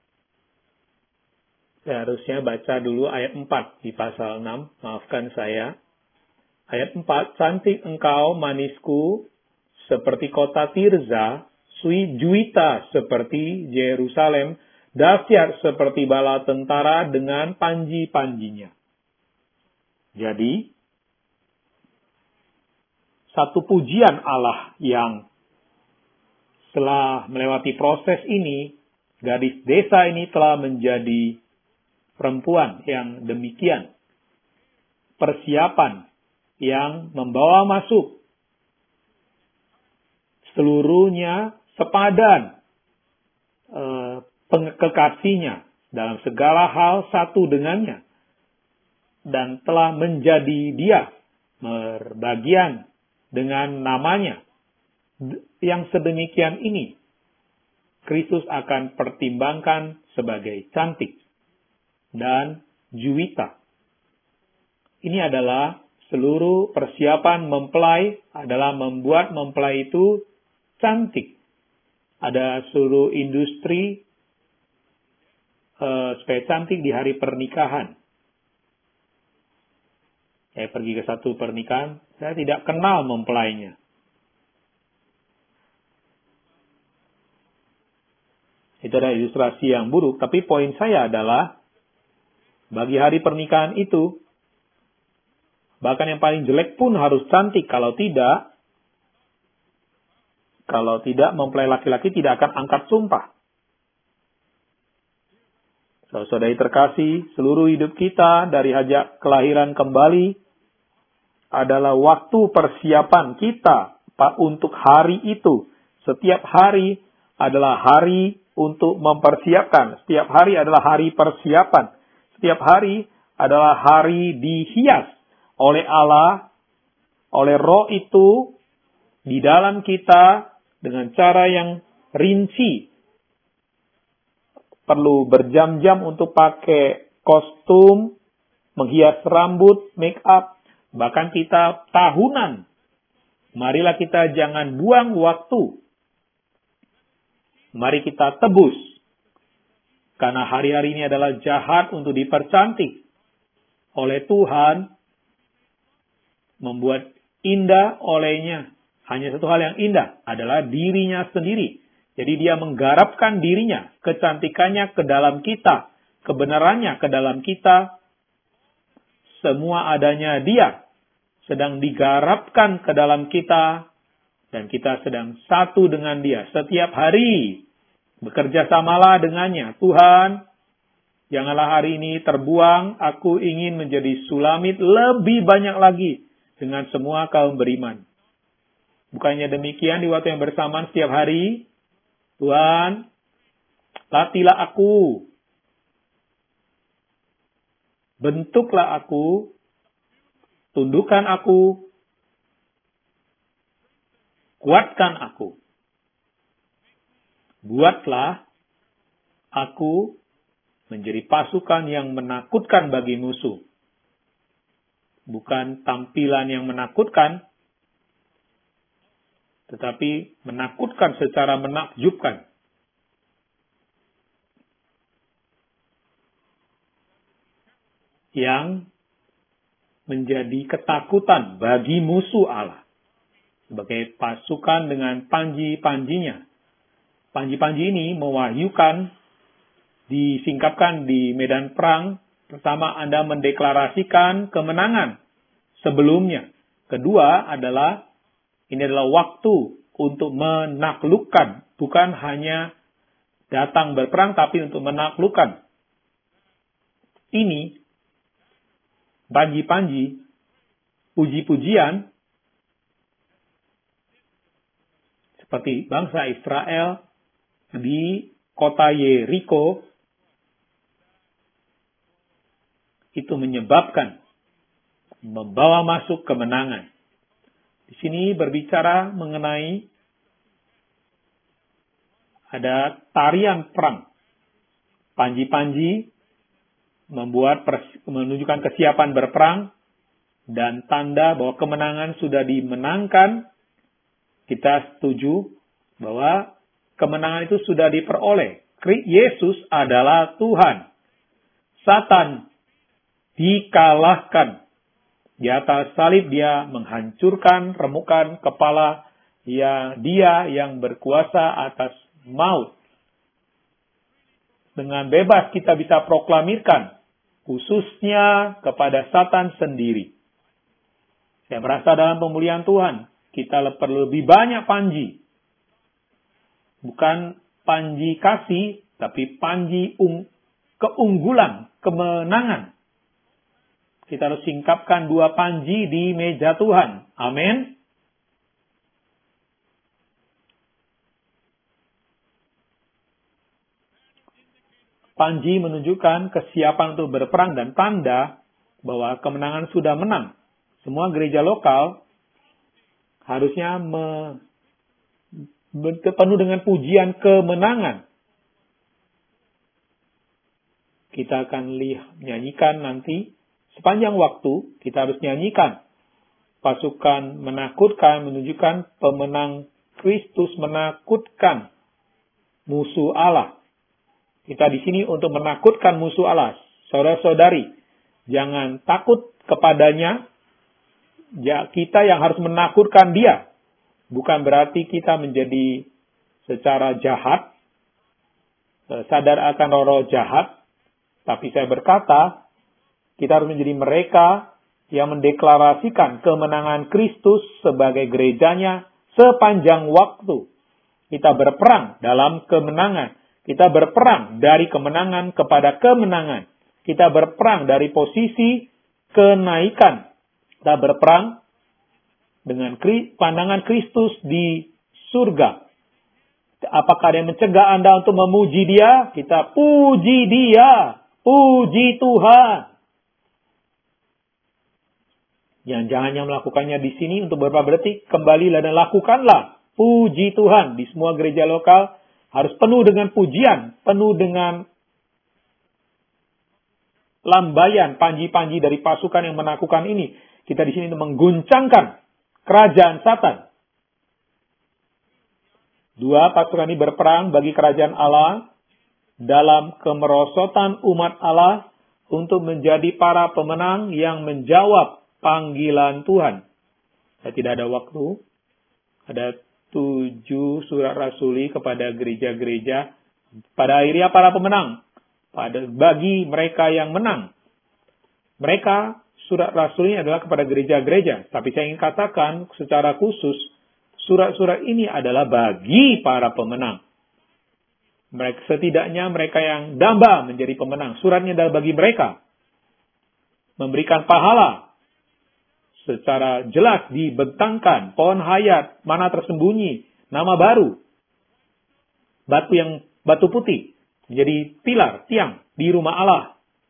Saya harusnya baca dulu ayat empat di pasal enam, maafkan saya. Ayat empat, cantik engkau manisku seperti kota Tirza, sui Juwita seperti Yerusalem, dahsyat seperti bala tentara dengan panji-panjinya. Jadi, satu pujian Allah yang setelah melewati proses ini, gadis desa ini telah menjadi perempuan yang demikian. Persiapan yang membawa masuk seluruhnya sepadan eh, kekasihnya dalam segala hal satu dengannya, dan telah menjadi dia berbagian dengan namanya. Yang sedemikian ini Kristus akan pertimbangkan sebagai cantik dan Juwita. Ini adalah seluruh persiapan mempelai, adalah membuat mempelai itu cantik. Ada seluruh industri uh, supaya cantik di hari pernikahan. Saya pergi ke satu pernikahan, saya tidak kenal mempelainya. Itu adalah ilustrasi yang buruk, tapi poin saya adalah, bagi hari pernikahan itu, bahkan yang paling jelek pun harus cantik. Kalau tidak, kalau tidak, mempelai laki-laki tidak akan angkat sumpah. Saudara-saudari terkasih, seluruh hidup kita dari hajat kelahiran kembali adalah waktu persiapan kita untuk hari itu. Setiap hari adalah hari untuk mempersiapkan. Setiap hari adalah hari persiapan. Setiap hari adalah hari dihias oleh Allah, oleh Roh itu di dalam kita dengan cara yang rinci. Perlu berjam-jam untuk pakai kostum, menghias rambut, make up, bahkan kita tahunan. Marilah kita jangan buang waktu. Mari kita tebus. Karena hari-hari ini adalah jahat untuk dipercantik oleh Tuhan. Membuat indah olehnya. Hanya satu hal yang indah adalah dirinya sendiri. Jadi dia menggarapkan dirinya, kecantikannya ke dalam kita, kebenarannya ke dalam kita. Semua adanya dia sedang digarapkan ke dalam kita. Dan kita sedang satu dengan dia setiap hari. Bekerja samalah dengannya. Tuhan, Janganlah hari ini terbuang, aku ingin menjadi Sulamit lebih banyak lagi dengan semua kaum beriman. Bukannya demikian, di waktu yang bersamaan setiap hari, Tuhan, latihlah aku, bentuklah aku, tundukkan aku, kuatkan aku. Buatlah aku menjadi pasukan yang menakutkan bagi musuh. Bukan tampilan yang menakutkan, tetapi menakutkan secara menakjubkan. Yang menjadi ketakutan bagi musuh Allah. Sebagai pasukan dengan panji-panjinya. Panji-panji ini mewahyukan, disingkapkan di medan perang. Pertama, Anda mendeklarasikan kemenangan sebelumnya. Kedua adalah, ini adalah waktu untuk menaklukkan. Bukan hanya datang berperang, tapi untuk menaklukkan. Ini, panji-panji, puji-pujian, seperti bangsa Israel, di kota Yeriko, itu menyebabkan membawa masuk kemenangan. Di sini berbicara mengenai ada tarian perang. Panji-panji membuat menunjukkan kesiapan berperang dan tanda bahwa kemenangan sudah dimenangkan. Kita setuju bahwa kemenangan itu sudah diperoleh. Yesus adalah Tuhan. Satan dikalahkan. Di atas salib dia menghancurkan remukan kepala ya, dia yang berkuasa atas maut. Dengan bebas kita bisa proklamirkan, khususnya kepada Satan sendiri. Saya merasa dalam pemulihan Tuhan, kita perlu lebih banyak panji. Bukan panji kasih, tapi panji ung, keunggulan, kemenangan. Kita harus singkapkan dua panji di meja Tuhan. Amin. Panji menunjukkan kesiapan untuk berperang dan tanda bahwa kemenangan sudah menang. Semua gereja lokal harusnya me, penuh dengan pujian kemenangan. Kita akan lihat, nyanyikan nanti. Sepanjang waktu kita harus nyanyikan. Pasukan menakutkan, menunjukkan pemenang Kristus menakutkan musuh Allah. Kita di sini untuk menakutkan musuh Allah. Saudara-saudari, jangan takut kepadanya. Ya, kita yang harus menakutkan dia. Bukan berarti kita menjadi secara jahat, sadar akan roh jahat. Tapi saya berkata, kita harus menjadi mereka yang mendeklarasikan kemenangan Kristus sebagai gerejanya sepanjang waktu. Kita berperang dalam kemenangan. Kita berperang dari kemenangan kepada kemenangan. Kita berperang dari posisi kenaikan. Kita berperang dengan pandangan Kristus di surga. Apakah ada yang mencegah Anda untuk memuji dia? Kita puji dia. Puji Tuhan. Yang jangan yang melakukannya di sini untuk beberapa detik, kembalilah dan lakukanlah. Puji Tuhan. Di semua gereja lokal harus penuh dengan pujian, penuh dengan lambaian, panji-panji dari pasukan yang menaklukkan ini. Kita di sini untuk mengguncangkan kerajaan Satan. Dua, pasukan ini berperang bagi kerajaan Allah dalam kemerosotan umat Allah untuk menjadi para pemenang yang menjawab panggilan Tuhan. Saya tidak ada waktu. Ada tujuh surat rasuli kepada gereja-gereja. Pada akhirnya para pemenang. Pada bagi mereka yang menang. Mereka, surat rasul ini adalah kepada gereja-gereja. Tapi saya ingin katakan secara khusus, surat-surat ini adalah bagi para pemenang. Mereka, setidaknya mereka yang damba menjadi pemenang. Suratnya adalah bagi mereka. Memberikan pahala. Secara jelas dibentangkan. Pohon hayat, mana tersembunyi. Nama baru. Batu yang batu putih. Menjadi pilar, tiang di rumah Allah.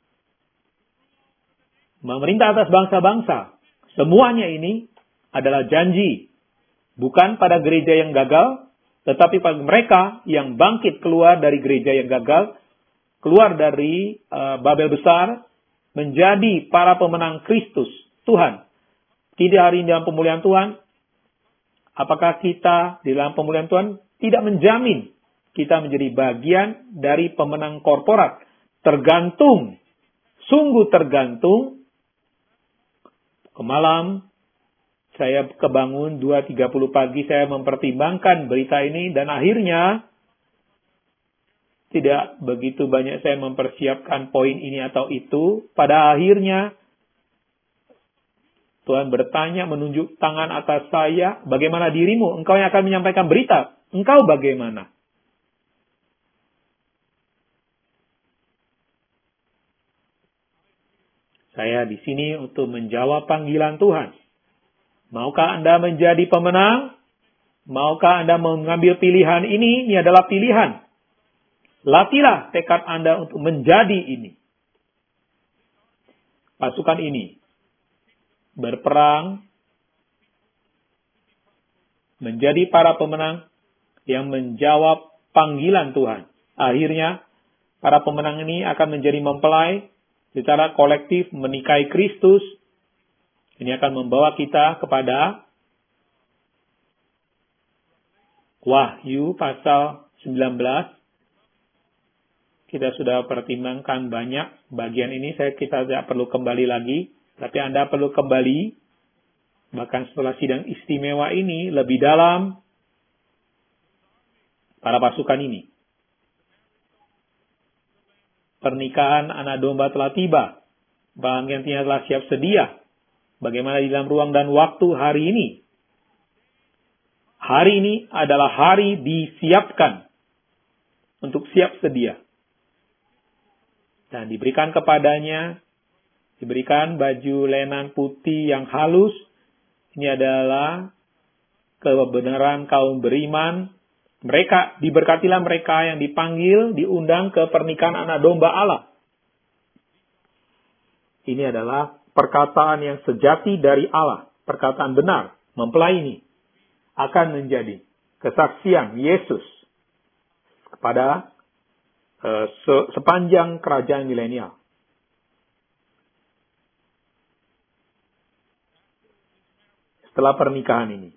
Memerintah atas bangsa-bangsa. Semuanya ini adalah janji. Bukan pada gereja yang gagal, tetapi pada mereka yang bangkit keluar dari gereja yang gagal, keluar dari uh, Babel besar, menjadi para pemenang Kristus, Tuhan. Tidak hari ini dalam pemulihan Tuhan, apakah kita di dalam pemulihan Tuhan tidak menjamin kita menjadi bagian dari pemenang korporat. Tergantung, sungguh tergantung. Kemalam, saya kebangun dua tiga puluh pagi, saya mempertimbangkan berita ini, dan akhirnya tidak begitu banyak saya mempersiapkan poin ini atau itu. Pada akhirnya, Tuhan bertanya, menunjuk tangan atas saya, bagaimana dirimu? Engkau yang akan menyampaikan berita. Engkau bagaimana? Saya di sini untuk menjawab panggilan Tuhan. Maukah Anda menjadi pemenang? Maukah Anda mengambil pilihan ini? Ini adalah pilihan. Latihlah tekad Anda untuk menjadi ini. Pasukan ini berperang menjadi para pemenang yang menjawab panggilan Tuhan. Akhirnya, para pemenang ini akan menjadi mempelai secara kolektif menikahi Kristus. Ini akan membawa kita kepada Wahyu pasal sembilan belas. Kita sudah pertimbangkan banyak bagian ini. Saya kita tidak perlu kembali lagi. Tapi Anda perlu kembali. Bahkan setelah sidang istimewa ini lebih dalam para pasukan ini. Pernikahan anak domba telah tiba. Penggantinya telah siap sedia. Bagaimana di dalam ruang dan waktu hari ini? Hari ini adalah hari disiapkan untuk siap sedia. Dan diberikan kepadanya, diberikan baju lenan putih yang halus. Ini adalah kebenaran kaum beriman. Mereka, diberkatilah mereka yang dipanggil, diundang ke pernikahan anak domba Allah. Ini adalah perkataan yang sejati dari Allah. Perkataan benar, mempelai ini akan menjadi kesaksian Yesus kepada uh, se- sepanjang kerajaan milenial. Setelah pernikahan ini.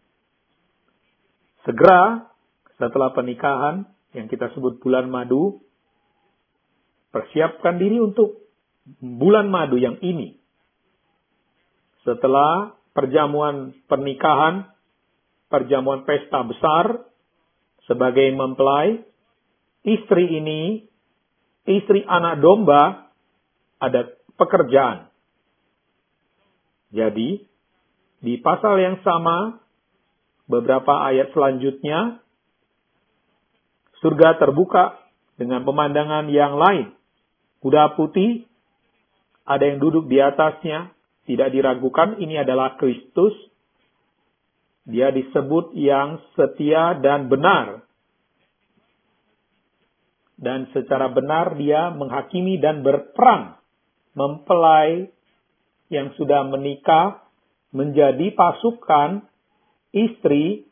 Segera setelah pernikahan yang kita sebut bulan madu, persiapkan diri untuk bulan madu yang ini. Setelah perjamuan pernikahan, perjamuan pesta besar, sebagai mempelai, istri ini, istri anak domba, ada pekerjaan. Jadi, di pasal yang sama, beberapa ayat selanjutnya, surga terbuka dengan pemandangan yang lain. Kuda putih, ada yang duduk di atasnya, tidak diragukan ini adalah Kristus. Dia disebut yang setia dan benar. Dan secara benar dia menghakimi dan berperang. Mempelai yang sudah menikah menjadi pasukan istri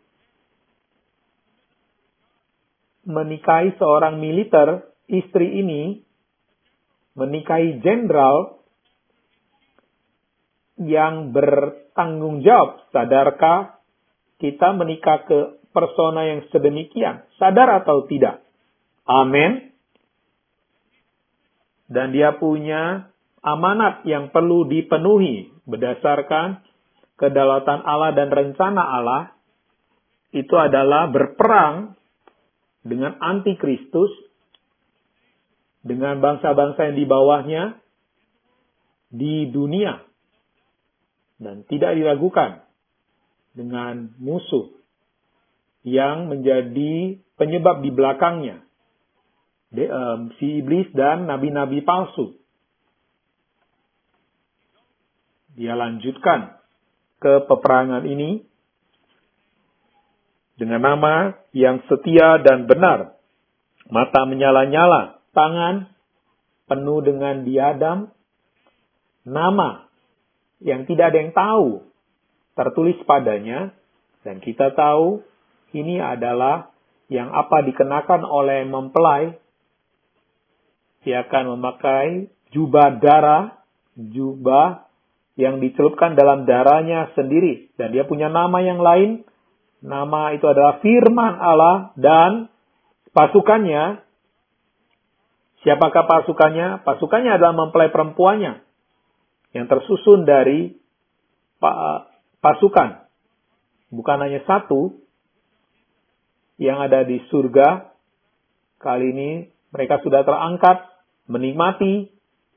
menikahi seorang militer. Istri ini menikahi jenderal yang bertanggung jawab. Sadarkah kita menikah ke persona yang sedemikian? Sadar atau tidak? Amin. Dan dia punya amanat yang perlu dipenuhi berdasarkan kedaulatan Allah dan rencana Allah. Itu adalah berperang dengan antikristus, dengan bangsa-bangsa yang di bawahnya di dunia. Dan tidak diragukan dengan musuh yang menjadi penyebab di belakangnya. de, um, si iblis dan nabi-nabi palsu. Dia lanjutkan ke peperangan ini dengan nama yang setia dan benar. Mata menyala-nyala, tangan penuh dengan diadam, nama yang tidak ada yang tahu tertulis padanya, dan kita tahu ini adalah yang apa dikenakan oleh mempelai. Dia akan memakai jubah darah, jubah yang dicelupkan dalam darahnya sendiri. Dan dia punya nama yang lain. Nama itu adalah Firman Allah dan pasukannya. Siapakah pasukannya? Pasukannya adalah mempelai perempuannya yang tersusun dari pasukan. Bukan hanya satu yang ada di surga. Kali ini mereka sudah terangkat menikmati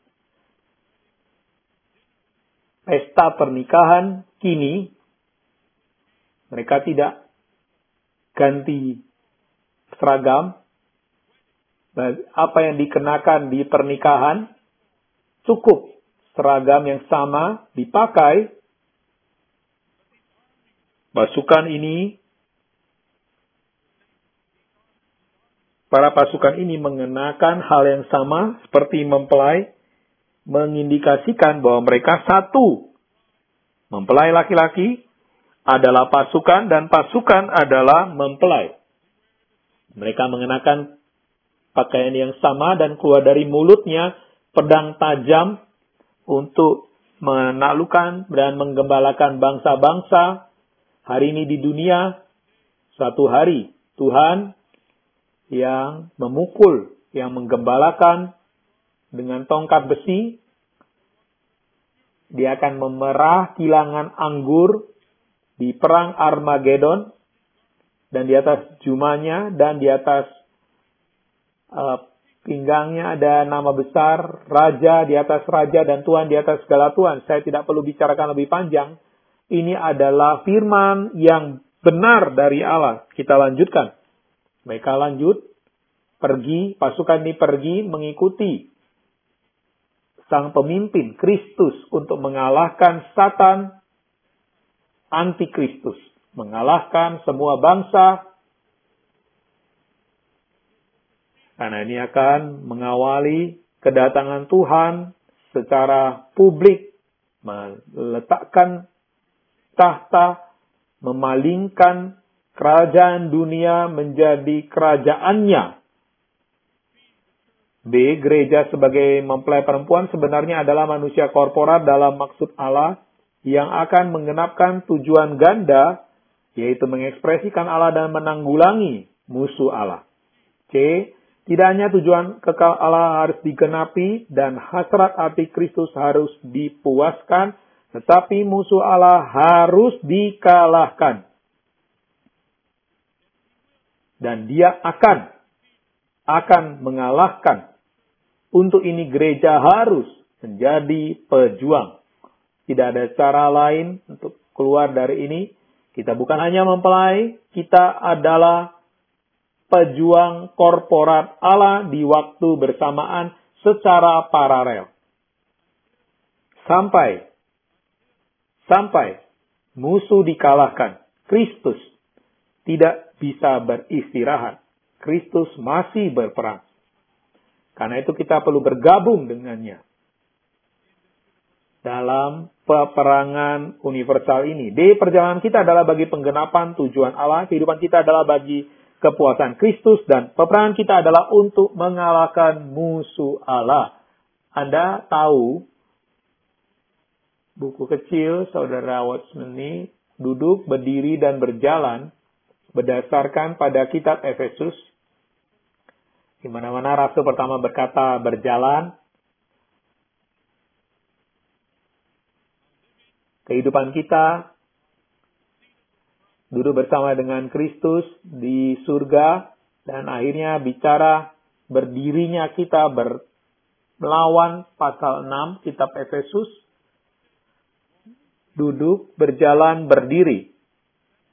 pesta pernikahan. Kini mereka tidak ganti seragam. Apa yang dikenakan di pernikahan cukup seragam yang sama dipakai. Pasukan ini, para pasukan ini mengenakan hal yang sama seperti mempelai, mengindikasikan bahwa mereka satu. Mempelai laki-laki adalah pasukan dan pasukan adalah mempelai. Mereka mengenakan pakaian yang sama dan keluar dari mulutnya pedang tajam untuk menaklukkan dan menggembalakan bangsa-bangsa. Hari ini di dunia, suatu hari Tuhan yang memukul, yang menggembalakan dengan tongkat besi. Dia akan memerah kilangan anggur di perang Armageddon. Dan di atas jumanya dan di atas uh, pinggangnya ada nama besar, Raja di atas Raja dan Tuhan di atas segala Tuhan. Saya tidak perlu bicarakan lebih panjang. Ini adalah firman yang benar dari Allah. Kita lanjutkan. Mereka lanjut, pergi, pasukan ini pergi mengikuti sang pemimpin Kristus untuk mengalahkan Satan, antikristus, mengalahkan semua bangsa. Karena ini akan mengawali kedatangan Tuhan secara publik, meletakkan tahta, memalingkan kerajaan dunia menjadi kerajaannya. B. Gereja sebagai mempelai perempuan sebenarnya adalah manusia korporat dalam maksud Allah yang akan menggenapkan tujuan ganda, yaitu mengekspresikan Allah dan menanggulangi musuh Allah. C. Tidak hanya tujuan kekal Allah harus digenapi dan hasrat hati Kristus harus dipuaskan, tetapi musuh Allah harus dikalahkan. Dan dia akan, akan mengalahkan. Untuk ini gereja harus menjadi pejuang. Tidak ada cara lain untuk keluar dari ini. Kita bukan hanya mempelai, kita adalah pejuang korporat Allah di waktu bersamaan secara paralel. Sampai, sampai musuh dikalahkan. Kristus tidak bisa beristirahat. Kristus masih berperang. Karena itu kita perlu bergabung dengannya dalam peperangan universal ini. D. Perjalanan kita adalah bagi penggenapan tujuan Allah. Kehidupan kita adalah bagi kepuasan Kristus. Dan peperangan kita adalah untuk mengalahkan musuh Allah. Anda tahu buku kecil saudara Watchman ini duduk, berdiri, dan berjalan berdasarkan pada kitab Efesus. Di mana-mana rasul pertama berkata berjalan. Kehidupan kita duduk bersama dengan Kristus di surga dan akhirnya bicara berdirinya kita ber, melawan pasal enam kitab Efesus. Duduk, berjalan, berdiri.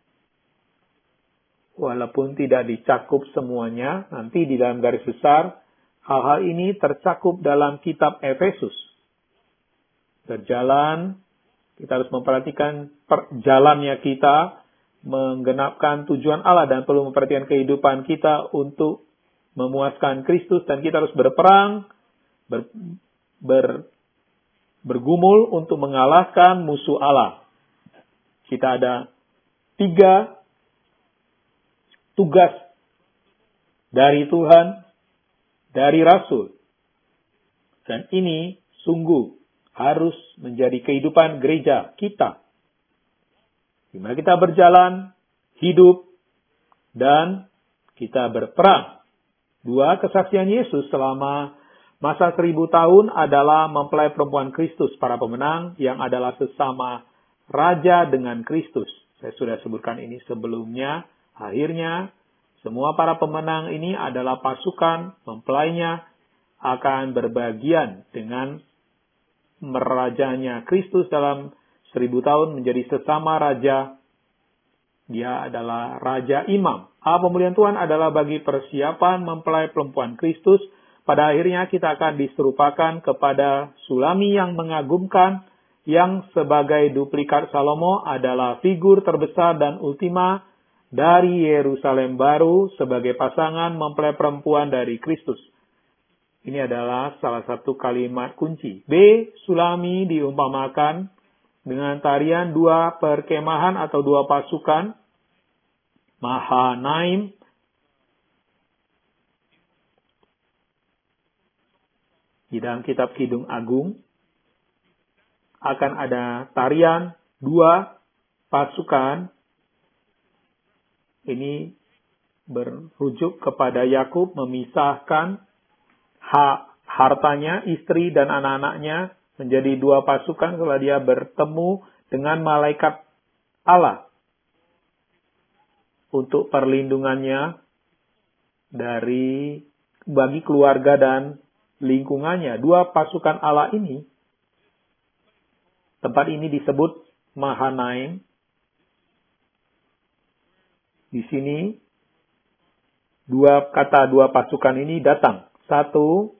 Walaupun tidak dicakup semuanya, nanti di dalam garis besar Hal-hal ini tercakup dalam kitab Efesus. Berjalan, kita harus memperhatikan perjalannya kita, menggenapkan tujuan Allah dan perlu memperhatikan kehidupan kita untuk memuaskan Kristus, dan kita harus berperang, ber, ber, bergumul untuk mengalahkan musuh Allah. Kita ada tiga tugas dari Tuhan, dari Rasul. Dan ini sungguh harus menjadi kehidupan gereja kita. Di mana kita berjalan, hidup, dan kita berperang. Dua, kesaksian Yesus selama masa seribu tahun adalah mempelai perempuan Kristus, para pemenang yang adalah sesama raja dengan Kristus. Saya sudah sebutkan ini sebelumnya. Akhirnya, semua para pemenang ini adalah pasukan, mempelainya akan berbagian dengan merajanya Kristus dalam seribu tahun menjadi sesama raja. Dia adalah Raja Imam. Allah pemulihan Tuhan adalah bagi persiapan mempelai perempuan Kristus. Pada akhirnya kita akan diserupakan kepada Sulami yang mengagumkan, yang sebagai duplikat Salomo adalah figur terbesar dan ultima dari Yerusalem baru sebagai pasangan mempelai perempuan dari Kristus. Ini adalah salah satu kalimat kunci. B. Sulami diumpamakan dengan tarian dua perkemahan atau dua pasukan. Mahanaim. Di dalam kitab Kidung Agung akan ada tarian dua pasukan. Ini berujuk kepada Yakub memisahkan hak hartanya, istri dan anak-anaknya menjadi dua pasukan setelah dia bertemu dengan malaikat Allah untuk perlindungannya dari bagi keluarga dan lingkungannya. Dua pasukan Allah ini, tempat ini disebut Mahanaim. Di sini dua kata dua pasukan ini datang. Satu,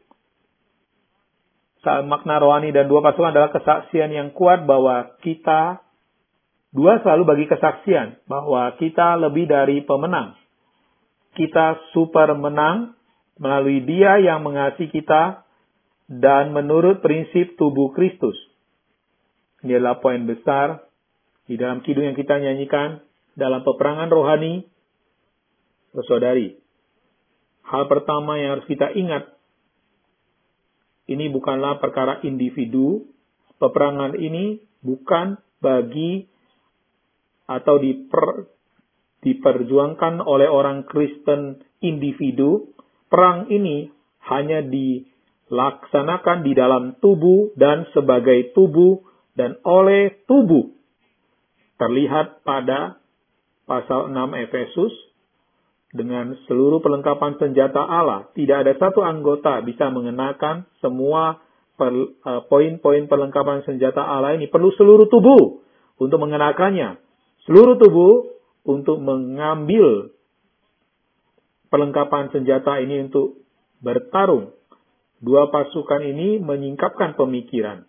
makna rohani dan dua pasukan adalah kesaksian yang kuat bahwa kita, dua selalu bagi kesaksian bahwa kita lebih dari pemenang. Kita super menang melalui Dia yang mengasihi kita dan menurut prinsip tubuh Kristus. Ini adalah poin besar di dalam kidung yang kita nyanyikan dalam peperangan rohani. Saudari, hal pertama yang harus kita ingat, ini bukanlah perkara individu. Peperangan ini bukan bagi atau diper, diperjuangkan oleh orang Kristen individu. Perang ini hanya dilaksanakan di dalam tubuh dan sebagai tubuh dan oleh tubuh. Terlihat pada pasal enam Efesus, dengan seluruh perlengkapan senjata Allah. Tidak ada satu anggota bisa mengenakan semua per, uh, poin-poin perlengkapan senjata Allah ini. Perlu seluruh tubuh untuk mengenakannya. Seluruh tubuh untuk mengambil perlengkapan senjata ini untuk bertarung. Dua pasukan ini menyingkapkan pemikiran.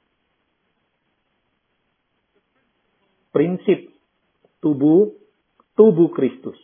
Prinsip tubuh, tubuh Kristus.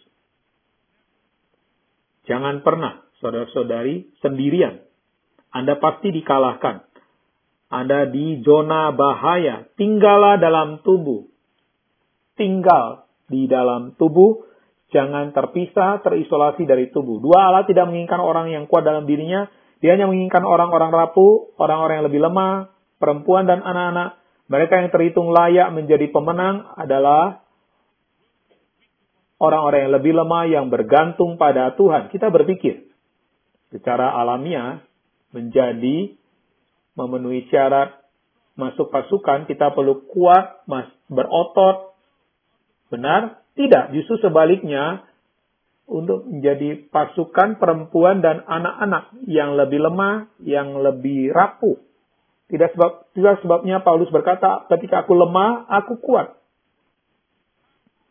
Jangan pernah, saudara-saudari, sendirian. Anda pasti dikalahkan. Anda di zona bahaya. Tinggallah dalam tubuh. Tinggal di dalam tubuh. Jangan terpisah, terisolasi dari tubuh. Dua, Allah tidak menginginkan orang yang kuat dalam dirinya. Dia hanya menginginkan orang-orang rapuh, orang-orang yang lebih lemah, perempuan dan anak-anak. Mereka yang terhitung layak menjadi pemenang adalah orang-orang yang lebih lemah yang bergantung pada Tuhan. Kita berpikir secara alamiah menjadi memenuhi syarat masuk pasukan, kita perlu kuat, mas, berotot. Benar? Tidak. Justru sebaliknya, untuk menjadi pasukan perempuan dan anak-anak yang lebih lemah, yang lebih rapuh. Tidak sebab, tidak sebabnya Paulus berkata, ketika aku lemah, aku kuat.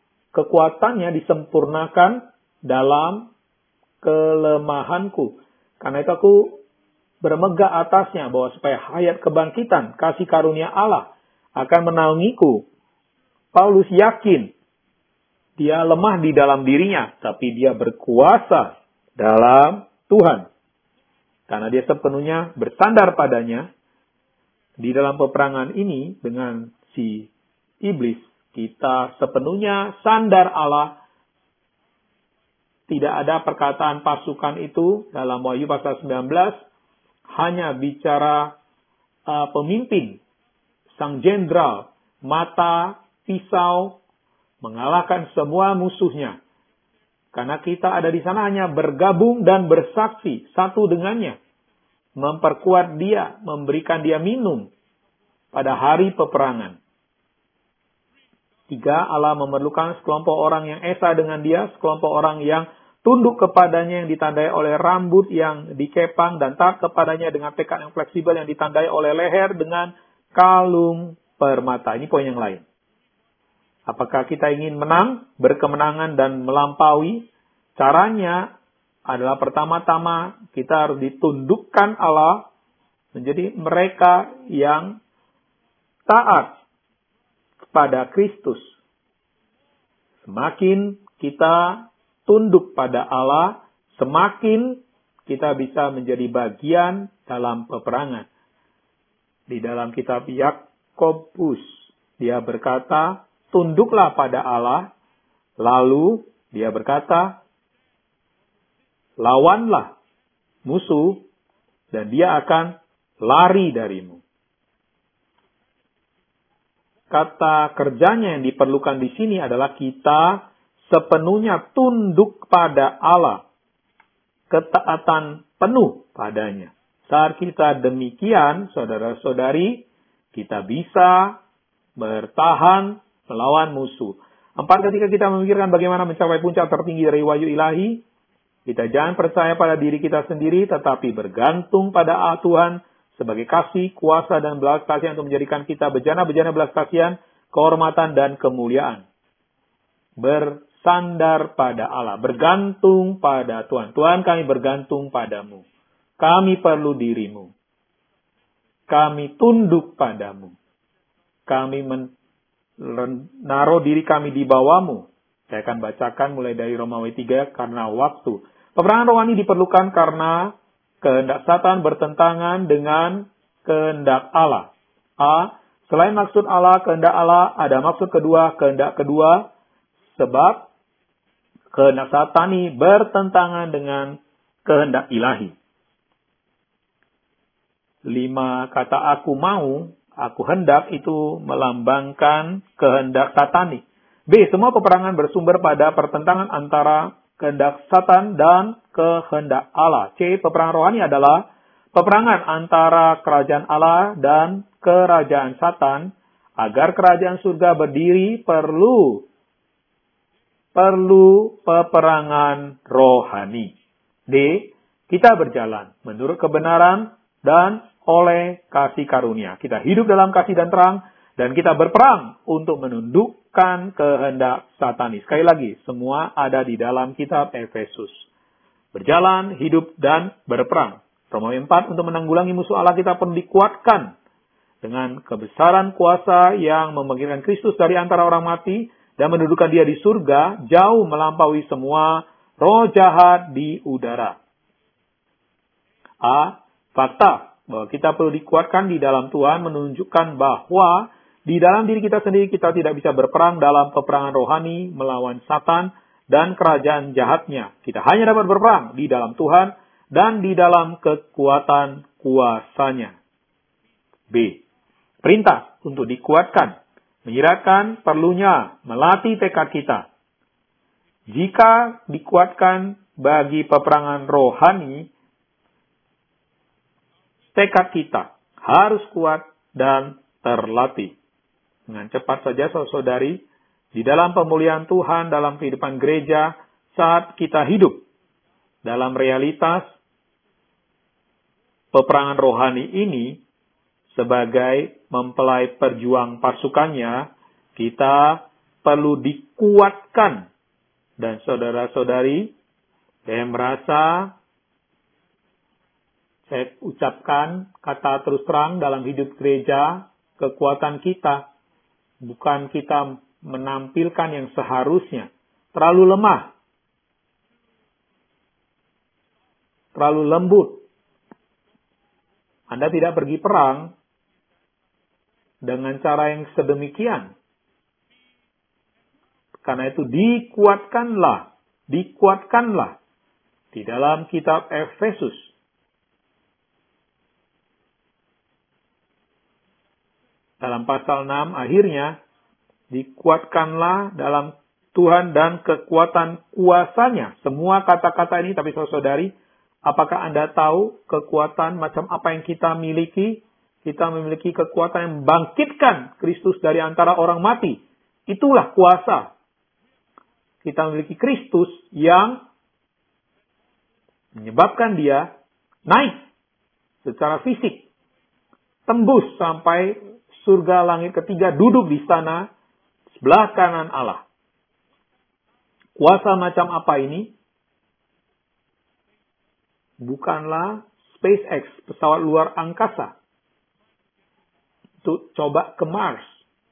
Kekuatannya disempurnakan dalam kelemahanku. Karena itu aku bermegah atasnya bahwa supaya hayat kebangkitan, kasih karunia Allah akan menaungiku. Paulus yakin dia lemah di dalam dirinya, tapi dia berkuasa dalam Tuhan. Karena dia sepenuhnya bersandar padanya. Di dalam peperangan ini dengan si iblis, kita sepenuhnya sandar Allah. Tidak ada perkataan pasukan itu dalam Wahyu pasal sembilan belas. Hanya bicara uh, pemimpin, sang jenderal, mata, pisau, mengalahkan semua musuhnya. Karena kita ada di sana hanya bergabung dan bersaksi satu dengannya. Memperkuat dia, memberikan dia minum pada hari peperangan. Tiga, Allah memerlukan sekelompok orang yang esa dengan dia, sekelompok orang yang tunduk kepadanya yang ditandai oleh rambut yang dikepang dan taat kepadanya dengan tekad yang fleksibel yang ditandai oleh leher dengan kalung permata. Ini poin yang lain. Apakah kita ingin menang, berkemenangan dan melampaui? Caranya adalah pertama-tama kita harus ditundukkan Allah menjadi mereka yang taat kepada Kristus. Semakin kita tunduk pada Allah, semakin kita bisa menjadi bagian dalam peperangan. Di dalam kitab Yakobus, dia berkata, tunduklah pada Allah, lalu dia berkata, lawanlah musuh, dan dia akan lari darimu. Kata kerjanya yang diperlukan di sini adalah kita sepenuhnya tunduk pada Allah. Ketaatan penuh padanya. Saat kita demikian, saudara-saudari, kita bisa bertahan melawan musuh. Empat, ketika kita memikirkan bagaimana mencapai puncak tertinggi dari wahyu ilahi, kita jangan percaya pada diri kita sendiri, tetapi bergantung pada Tuhan sebagai kasih, kuasa, dan belas kasihan untuk menjadikan kita bejana-bejana belas kasihan, kehormatan, dan kemuliaan. Bersandar pada Allah, bergantung pada Tuhan. Tuhan, kami bergantung padamu. Kami perlu dirimu. Kami tunduk padamu. Kami menaruh diri kami di bawahmu. Saya akan bacakan mulai dari Romawi tiga karena waktu. Peperangan rohani diperlukan karena kehendak Satan bertentangan dengan kehendak Allah. A. Selain maksud Allah, kehendak Allah, ada maksud kedua, kehendak kedua. Sebab kehendak Satani bertentangan dengan kehendak ilahi. Lima, kata aku mau, aku hendak itu melambangkan kehendak Satani. B. Semua peperangan bersumber pada pertentangan antara kehendak Satan dan kehendak Allah. C. Peperangan rohani adalah peperangan antara kerajaan Allah dan kerajaan Satan. Agar kerajaan surga berdiri perlu perlu peperangan rohani. D. Kita berjalan menurut kebenaran dan oleh kasih karunia. Kita hidup dalam kasih dan terang, dan kita berperang untuk menundukkan kehendak Satanis. Sekali lagi, semua ada di dalam kitab Efesus. Berjalan, hidup, dan berperang. Romawi empat, untuk menanggulangi musuh Allah kita perlu dikuatkan dengan kebesaran kuasa yang membangkitkan Kristus dari antara orang mati dan mendudukkan dia di surga, jauh melampaui semua roh jahat di udara. A. Fakta bahwa kita perlu dikuatkan di dalam Tuhan menunjukkan bahwa di dalam diri kita sendiri kita tidak bisa berperang dalam peperangan rohani melawan Satan dan kerajaan jahatnya. Kita hanya dapat berperang di dalam Tuhan dan di dalam kekuatan kuasanya. B. Perintah untuk dikuatkan, menyiratkan perlunya melatih tekad kita. Jika dikuatkan bagi peperangan rohani, tekad kita harus kuat dan terlatih. Dengan cepat saja, saudari, di dalam pemulihan Tuhan, dalam kehidupan gereja, saat kita hidup dalam realitas peperangan rohani ini, sebagai mempelai perjuang pasukannya, kita perlu dikuatkan. Dan saudara-saudari, saya merasa Saya ucapkan kata terus terang dalam hidup gereja, kekuatan kita bukan kita menampilkan yang seharusnya. Terlalu lemah. Terlalu lembut. Anda tidak pergi perang dengan cara yang sedemikian. Karena itu dikuatkanlah, dikuatkanlah di dalam kitab Efesus. Dalam pasal enam akhirnya, dikuatkanlah dalam Tuhan dan kekuatan kuasanya. Semua kata-kata ini, tapi saudari, apakah Anda tahu kekuatan macam apa yang kita miliki? Kita memiliki kekuatan yang membangkitkan Kristus dari antara orang mati. Itulah kuasa. Kita memiliki Kristus yang menyebabkan dia naik secara fisik. Tembus sampai surga langit ketiga, duduk di sana sebelah kanan Allah. Kuasa macam apa ini? Bukanlah SpaceX, pesawat luar angkasa. Untuk coba ke Mars.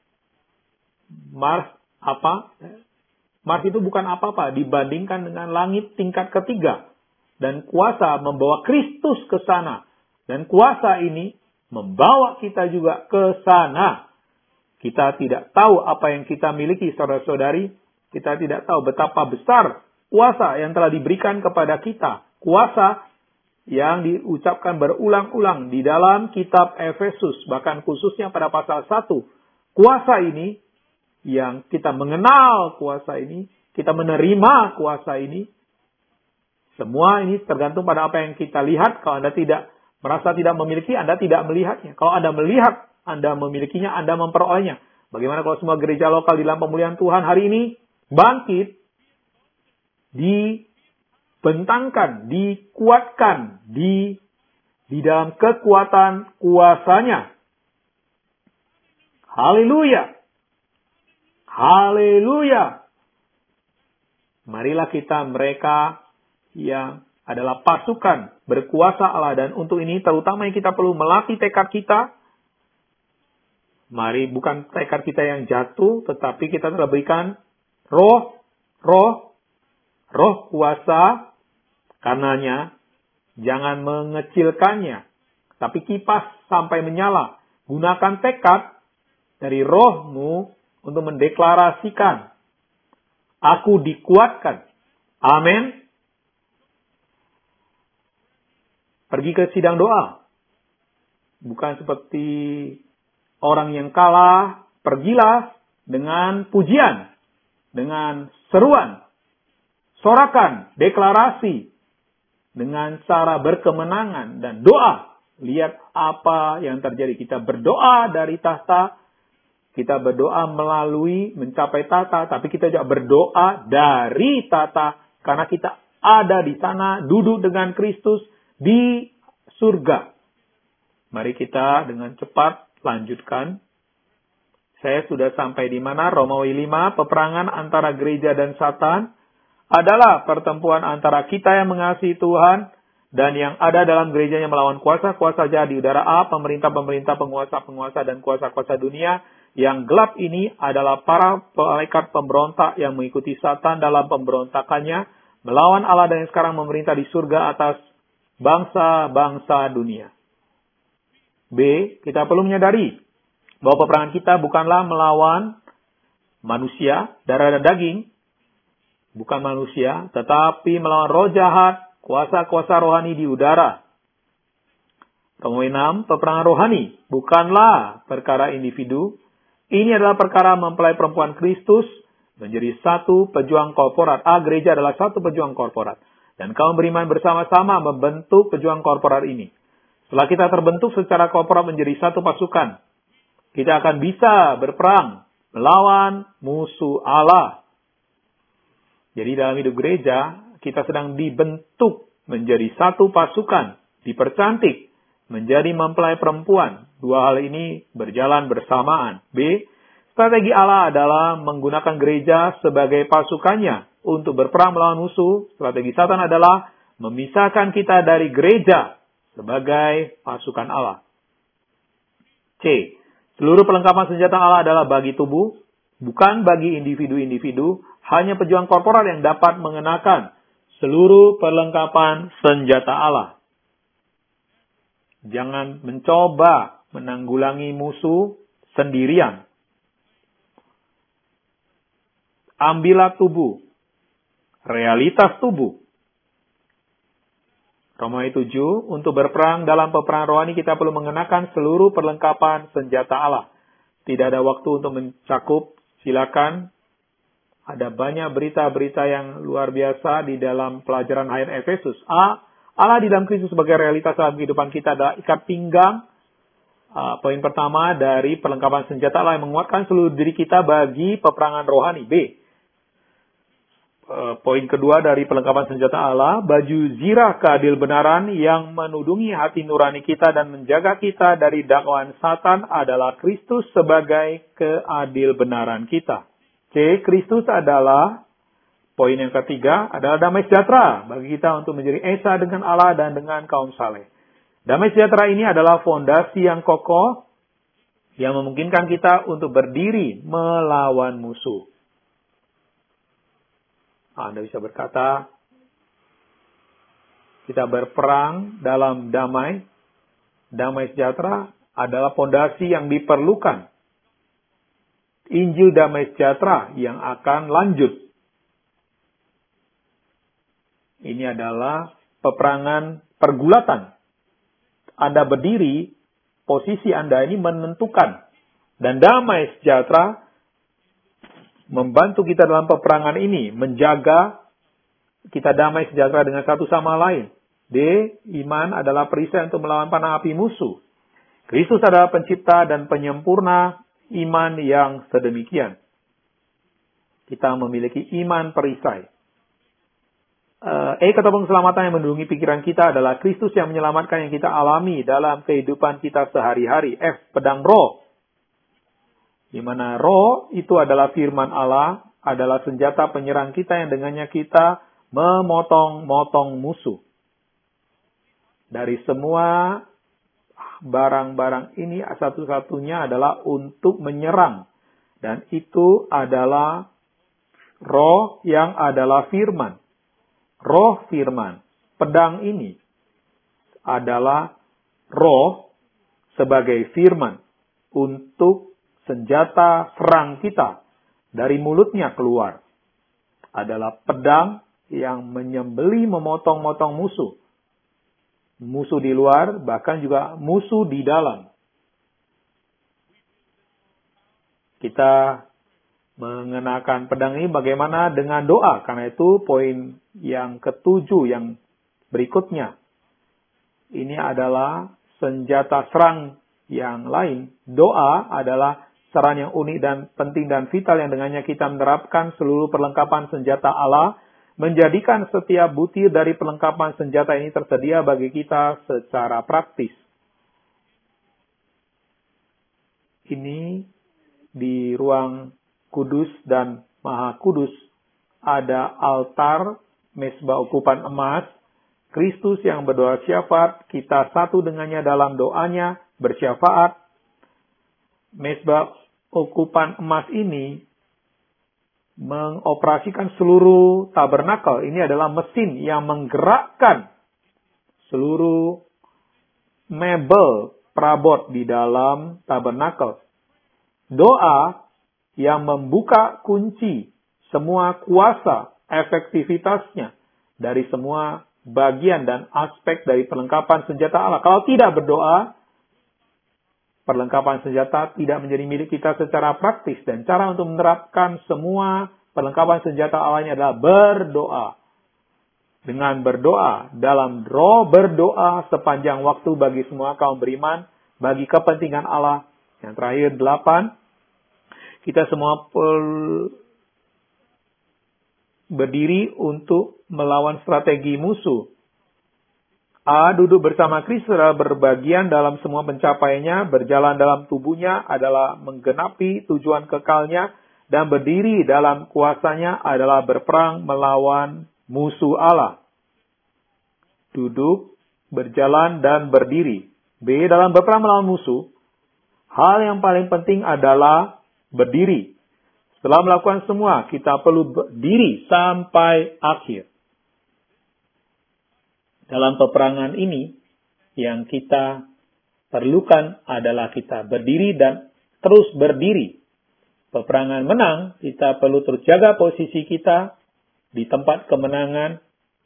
Mars apa? Mars itu bukan apa-apa dibandingkan dengan langit tingkat ketiga. Dan kuasa membawa Kristus ke sana. Dan kuasa ini membawa kita juga ke sana. Kita tidak tahu apa yang kita miliki, saudara-saudari. Kita tidak tahu betapa besar kuasa yang telah diberikan kepada kita. Kuasa yang diucapkan berulang-ulang di dalam kitab Efesus. Bahkan khususnya pada pasal satu. Kuasa ini, yang kita mengenal kuasa ini, kita menerima kuasa ini. Semua ini tergantung pada apa yang kita lihat. Kalau Anda tidak merasa tidak memiliki, Anda tidak melihatnya. Kalau Anda melihat, Anda memilikinya, Anda memperolehnya. Bagaimana kalau semua gereja lokal di dalam pemulihan Tuhan hari ini bangkit, dibentangkan, dikuatkan di di dalam kekuatan kuasanya. Haleluya. Haleluya. Marilah kita mereka yang adalah pasukan berkuasa Allah. Dan untuk ini terutama yang kita perlu melatih tekad kita. Mari bukan tekad kita yang jatuh, tetapi kita telah berikan roh, roh, roh kuasa. Karenanya jangan mengecilkannya, tapi kipas sampai menyala. Gunakan tekad dari rohmu untuk mendeklarasikan, aku dikuatkan. Amin. Pergi ke sidang doa. Bukan seperti orang yang kalah. Pergilah dengan pujian. Dengan seruan. Sorakan. Deklarasi. Dengan cara berkemenangan dan doa. Lihat apa yang terjadi. Kita berdoa dari tahta. Kita berdoa melalui mencapai tahta. Tapi kita juga berdoa dari tahta. Karena kita ada di sana. Duduk dengan Kristus di surga. Mari kita dengan cepat lanjutkan. Saya sudah sampai di mana? Romawi lima, peperangan antara gereja dan Satan adalah pertempuran antara kita yang mengasihi Tuhan dan yang ada dalam gerejanya melawan kuasa-kuasa jahat di udara A, pemerintah-pemerintah, penguasa-penguasa dan kuasa-kuasa dunia. Yang gelap ini adalah para malaikat pemberontak yang mengikuti Satan dalam pemberontakannya melawan Allah dan yang sekarang memerintah di surga atas bangsa-bangsa dunia. B. Kita perlu menyadari bahwa peperangan kita bukanlah melawan manusia, darah dan daging, bukan manusia, tetapi melawan roh jahat, kuasa-kuasa rohani di udara. Romawi enam, peperangan rohani bukanlah perkara individu. Ini adalah perkara mempelai perempuan Kristus menjadi satu pejuang korporat. A. Gereja adalah satu pejuang korporat. Dan kaum beriman bersama-sama membentuk pejuang korporat ini. Setelah kita terbentuk secara korporat menjadi satu pasukan, kita akan bisa berperang melawan musuh Allah. Jadi dalam hidup gereja, kita sedang dibentuk menjadi satu pasukan, dipercantik, menjadi mempelai perempuan. Dua hal ini berjalan bersamaan. B. Strategi Allah adalah menggunakan gereja sebagai pasukannya untuk berperang melawan musuh. Strategi Satan adalah memisahkan kita dari gereja sebagai pasukan Allah. C. Seluruh perlengkapan senjata Allah adalah bagi tubuh, bukan bagi individu-individu, hanya pejuang korporal yang dapat mengenakan seluruh perlengkapan senjata Allah. Jangan mencoba menanggulangi musuh sendirian. Ambillah tubuh, realitas tubuh. Romawi tujuh, untuk berperang dalam peperangan rohani kita perlu mengenakan seluruh perlengkapan senjata Allah. Tidak ada waktu untuk mencakup, silakan. Ada banyak berita-berita yang luar biasa di dalam pelajaran akhir Efesus. A. Allah di dalam Kristus sebagai realitas dalam kehidupan kita adalah ikat pinggang. Uh, poin pertama dari perlengkapan senjata Allah yang menguatkan seluruh diri kita bagi peperangan rohani. B. Uh, poin kedua dari perlengkapan senjata Allah, baju zirah keadil benaran yang menudungi hati nurani kita dan menjaga kita dari dakwaan Satan adalah Kristus sebagai keadil benaran kita. C. Kristus adalah, poin yang ketiga, adalah damai sejahtera bagi kita untuk menjadi esa dengan Allah dan dengan kaum saleh. Damai sejahtera ini adalah fondasi yang kokoh yang memungkinkan kita untuk berdiri melawan musuh. Anda bisa berkata, kita berperang dalam damai. Damai sejahtera adalah fondasi yang diperlukan. Injil damai sejahtera yang akan lanjut. Ini adalah peperangan pergulatan. Anda berdiri, posisi Anda ini menentukan. Dan damai sejahtera membantu kita dalam peperangan ini, menjaga kita damai sejahtera dengan satu sama lain. D. Iman adalah perisai untuk melawan panah api musuh. Kristus adalah pencipta dan penyempurna iman yang sedemikian. Kita memiliki iman perisai. Uh, e. Ketopong keselamatan yang melindungi pikiran kita adalah Kristus yang menyelamatkan yang kita alami dalam kehidupan kita sehari-hari. F. Pedang roh. Di mana roh itu adalah firman Allah, adalah senjata penyerang kita yang dengannya kita memotong-motong musuh. Dari semua barang-barang ini satu-satunya adalah untuk menyerang. Dan itu adalah roh yang adalah firman. Roh firman. Pedang ini adalah roh sebagai firman untuk senjata serang kita dari mulutnya keluar adalah pedang yang menyembeli, memotong-motong musuh. Musuh di luar, bahkan juga musuh di dalam. Kita mengenakan pedang ini bagaimana dengan doa. Karena itu poin yang ketujuh yang berikutnya. Ini adalah senjata serang yang lain. Doa adalah saran yang unik dan penting dan vital yang dengannya kita menerapkan seluruh perlengkapan senjata Allah, menjadikan setiap butir dari perlengkapan senjata ini tersedia bagi kita secara praktis. Ini di ruang kudus dan maha kudus ada altar, mesbah ukupan emas, Kristus yang berdoa syafaat, kita satu dengannya dalam doanya, bersyafaat. Mesbah ukupan emas ini mengoperasikan seluruh tabernakel. Ini adalah mesin yang menggerakkan seluruh mebel perabot di dalam tabernakel. Doa yang membuka kunci semua kuasa efektivitasnya dari semua bagian dan aspek dari perlengkapan senjata Allah. Kalau tidak berdoa, perlengkapan senjata tidak menjadi milik kita secara praktis. Dan cara untuk menerapkan semua perlengkapan senjata Allah ini adalah berdoa. Dengan berdoa, dalam roh berdoa sepanjang waktu bagi semua kaum beriman, bagi kepentingan Allah. Yang terakhir, delapan. Kita semua berdiri untuk melawan strategi musuh. A. Duduk bersama Kristus adalah berbagian dalam semua pencapaiannya, berjalan dalam tubuhnya adalah menggenapi tujuan kekalnya, dan berdiri dalam kuasanya adalah berperang melawan musuh Allah. Duduk berjalan dan berdiri. B. Dalam berperang melawan musuh, hal yang paling penting adalah berdiri. Setelah melakukan semua, kita perlu berdiri sampai akhir. Dalam peperangan ini, yang kita perlukan adalah kita berdiri dan terus berdiri. Peperangan menang, kita perlu terus jaga posisi kita di tempat kemenangan.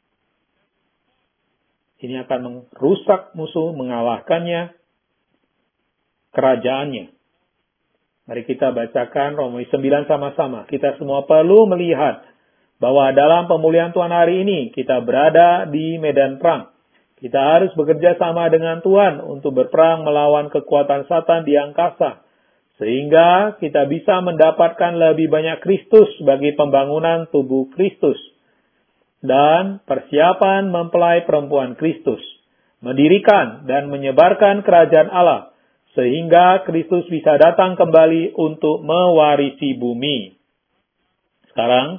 Ini akan merusak musuh, mengalahkannya, kerajaannya. Mari kita bacakan Romawi sembilan sama-sama. Kita semua perlu melihat bahwa dalam pemulihan Tuhan hari ini, kita berada di medan perang. Kita harus bekerja sama dengan Tuhan untuk berperang melawan kekuatan Satan di angkasa. Sehingga kita bisa mendapatkan lebih banyak Kristus bagi pembangunan tubuh Kristus. Dan persiapan mempelai perempuan Kristus. Mendirikan dan menyebarkan kerajaan Allah. Sehingga Kristus bisa datang kembali untuk mewarisi bumi. Sekarang,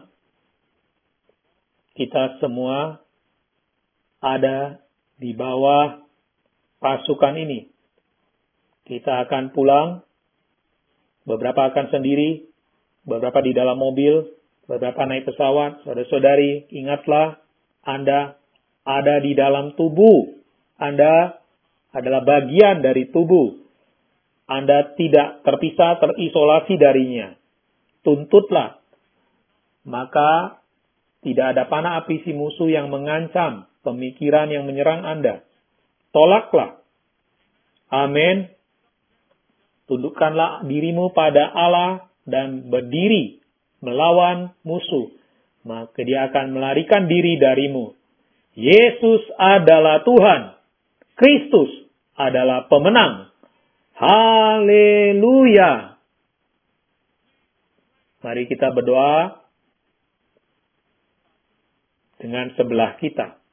kita semua ada di bawah pasukan ini. Kita akan pulang, beberapa akan sendiri, beberapa di dalam mobil, beberapa naik pesawat. Saudara-saudari, ingatlah, Anda ada di dalam tubuh. Anda adalah bagian dari tubuh. Anda tidak terpisah, terisolasi darinya. Tuntutlah. Maka tidak ada panah api si musuh yang mengancam pemikiran yang menyerang Anda. Tolaklah. Amin. Tundukkanlah dirimu pada Allah dan berdiri melawan musuh. Maka dia akan melarikan diri darimu. Yesus adalah Tuhan. Kristus adalah pemenang. Haleluya. Mari kita berdoa dengan sebelah kita.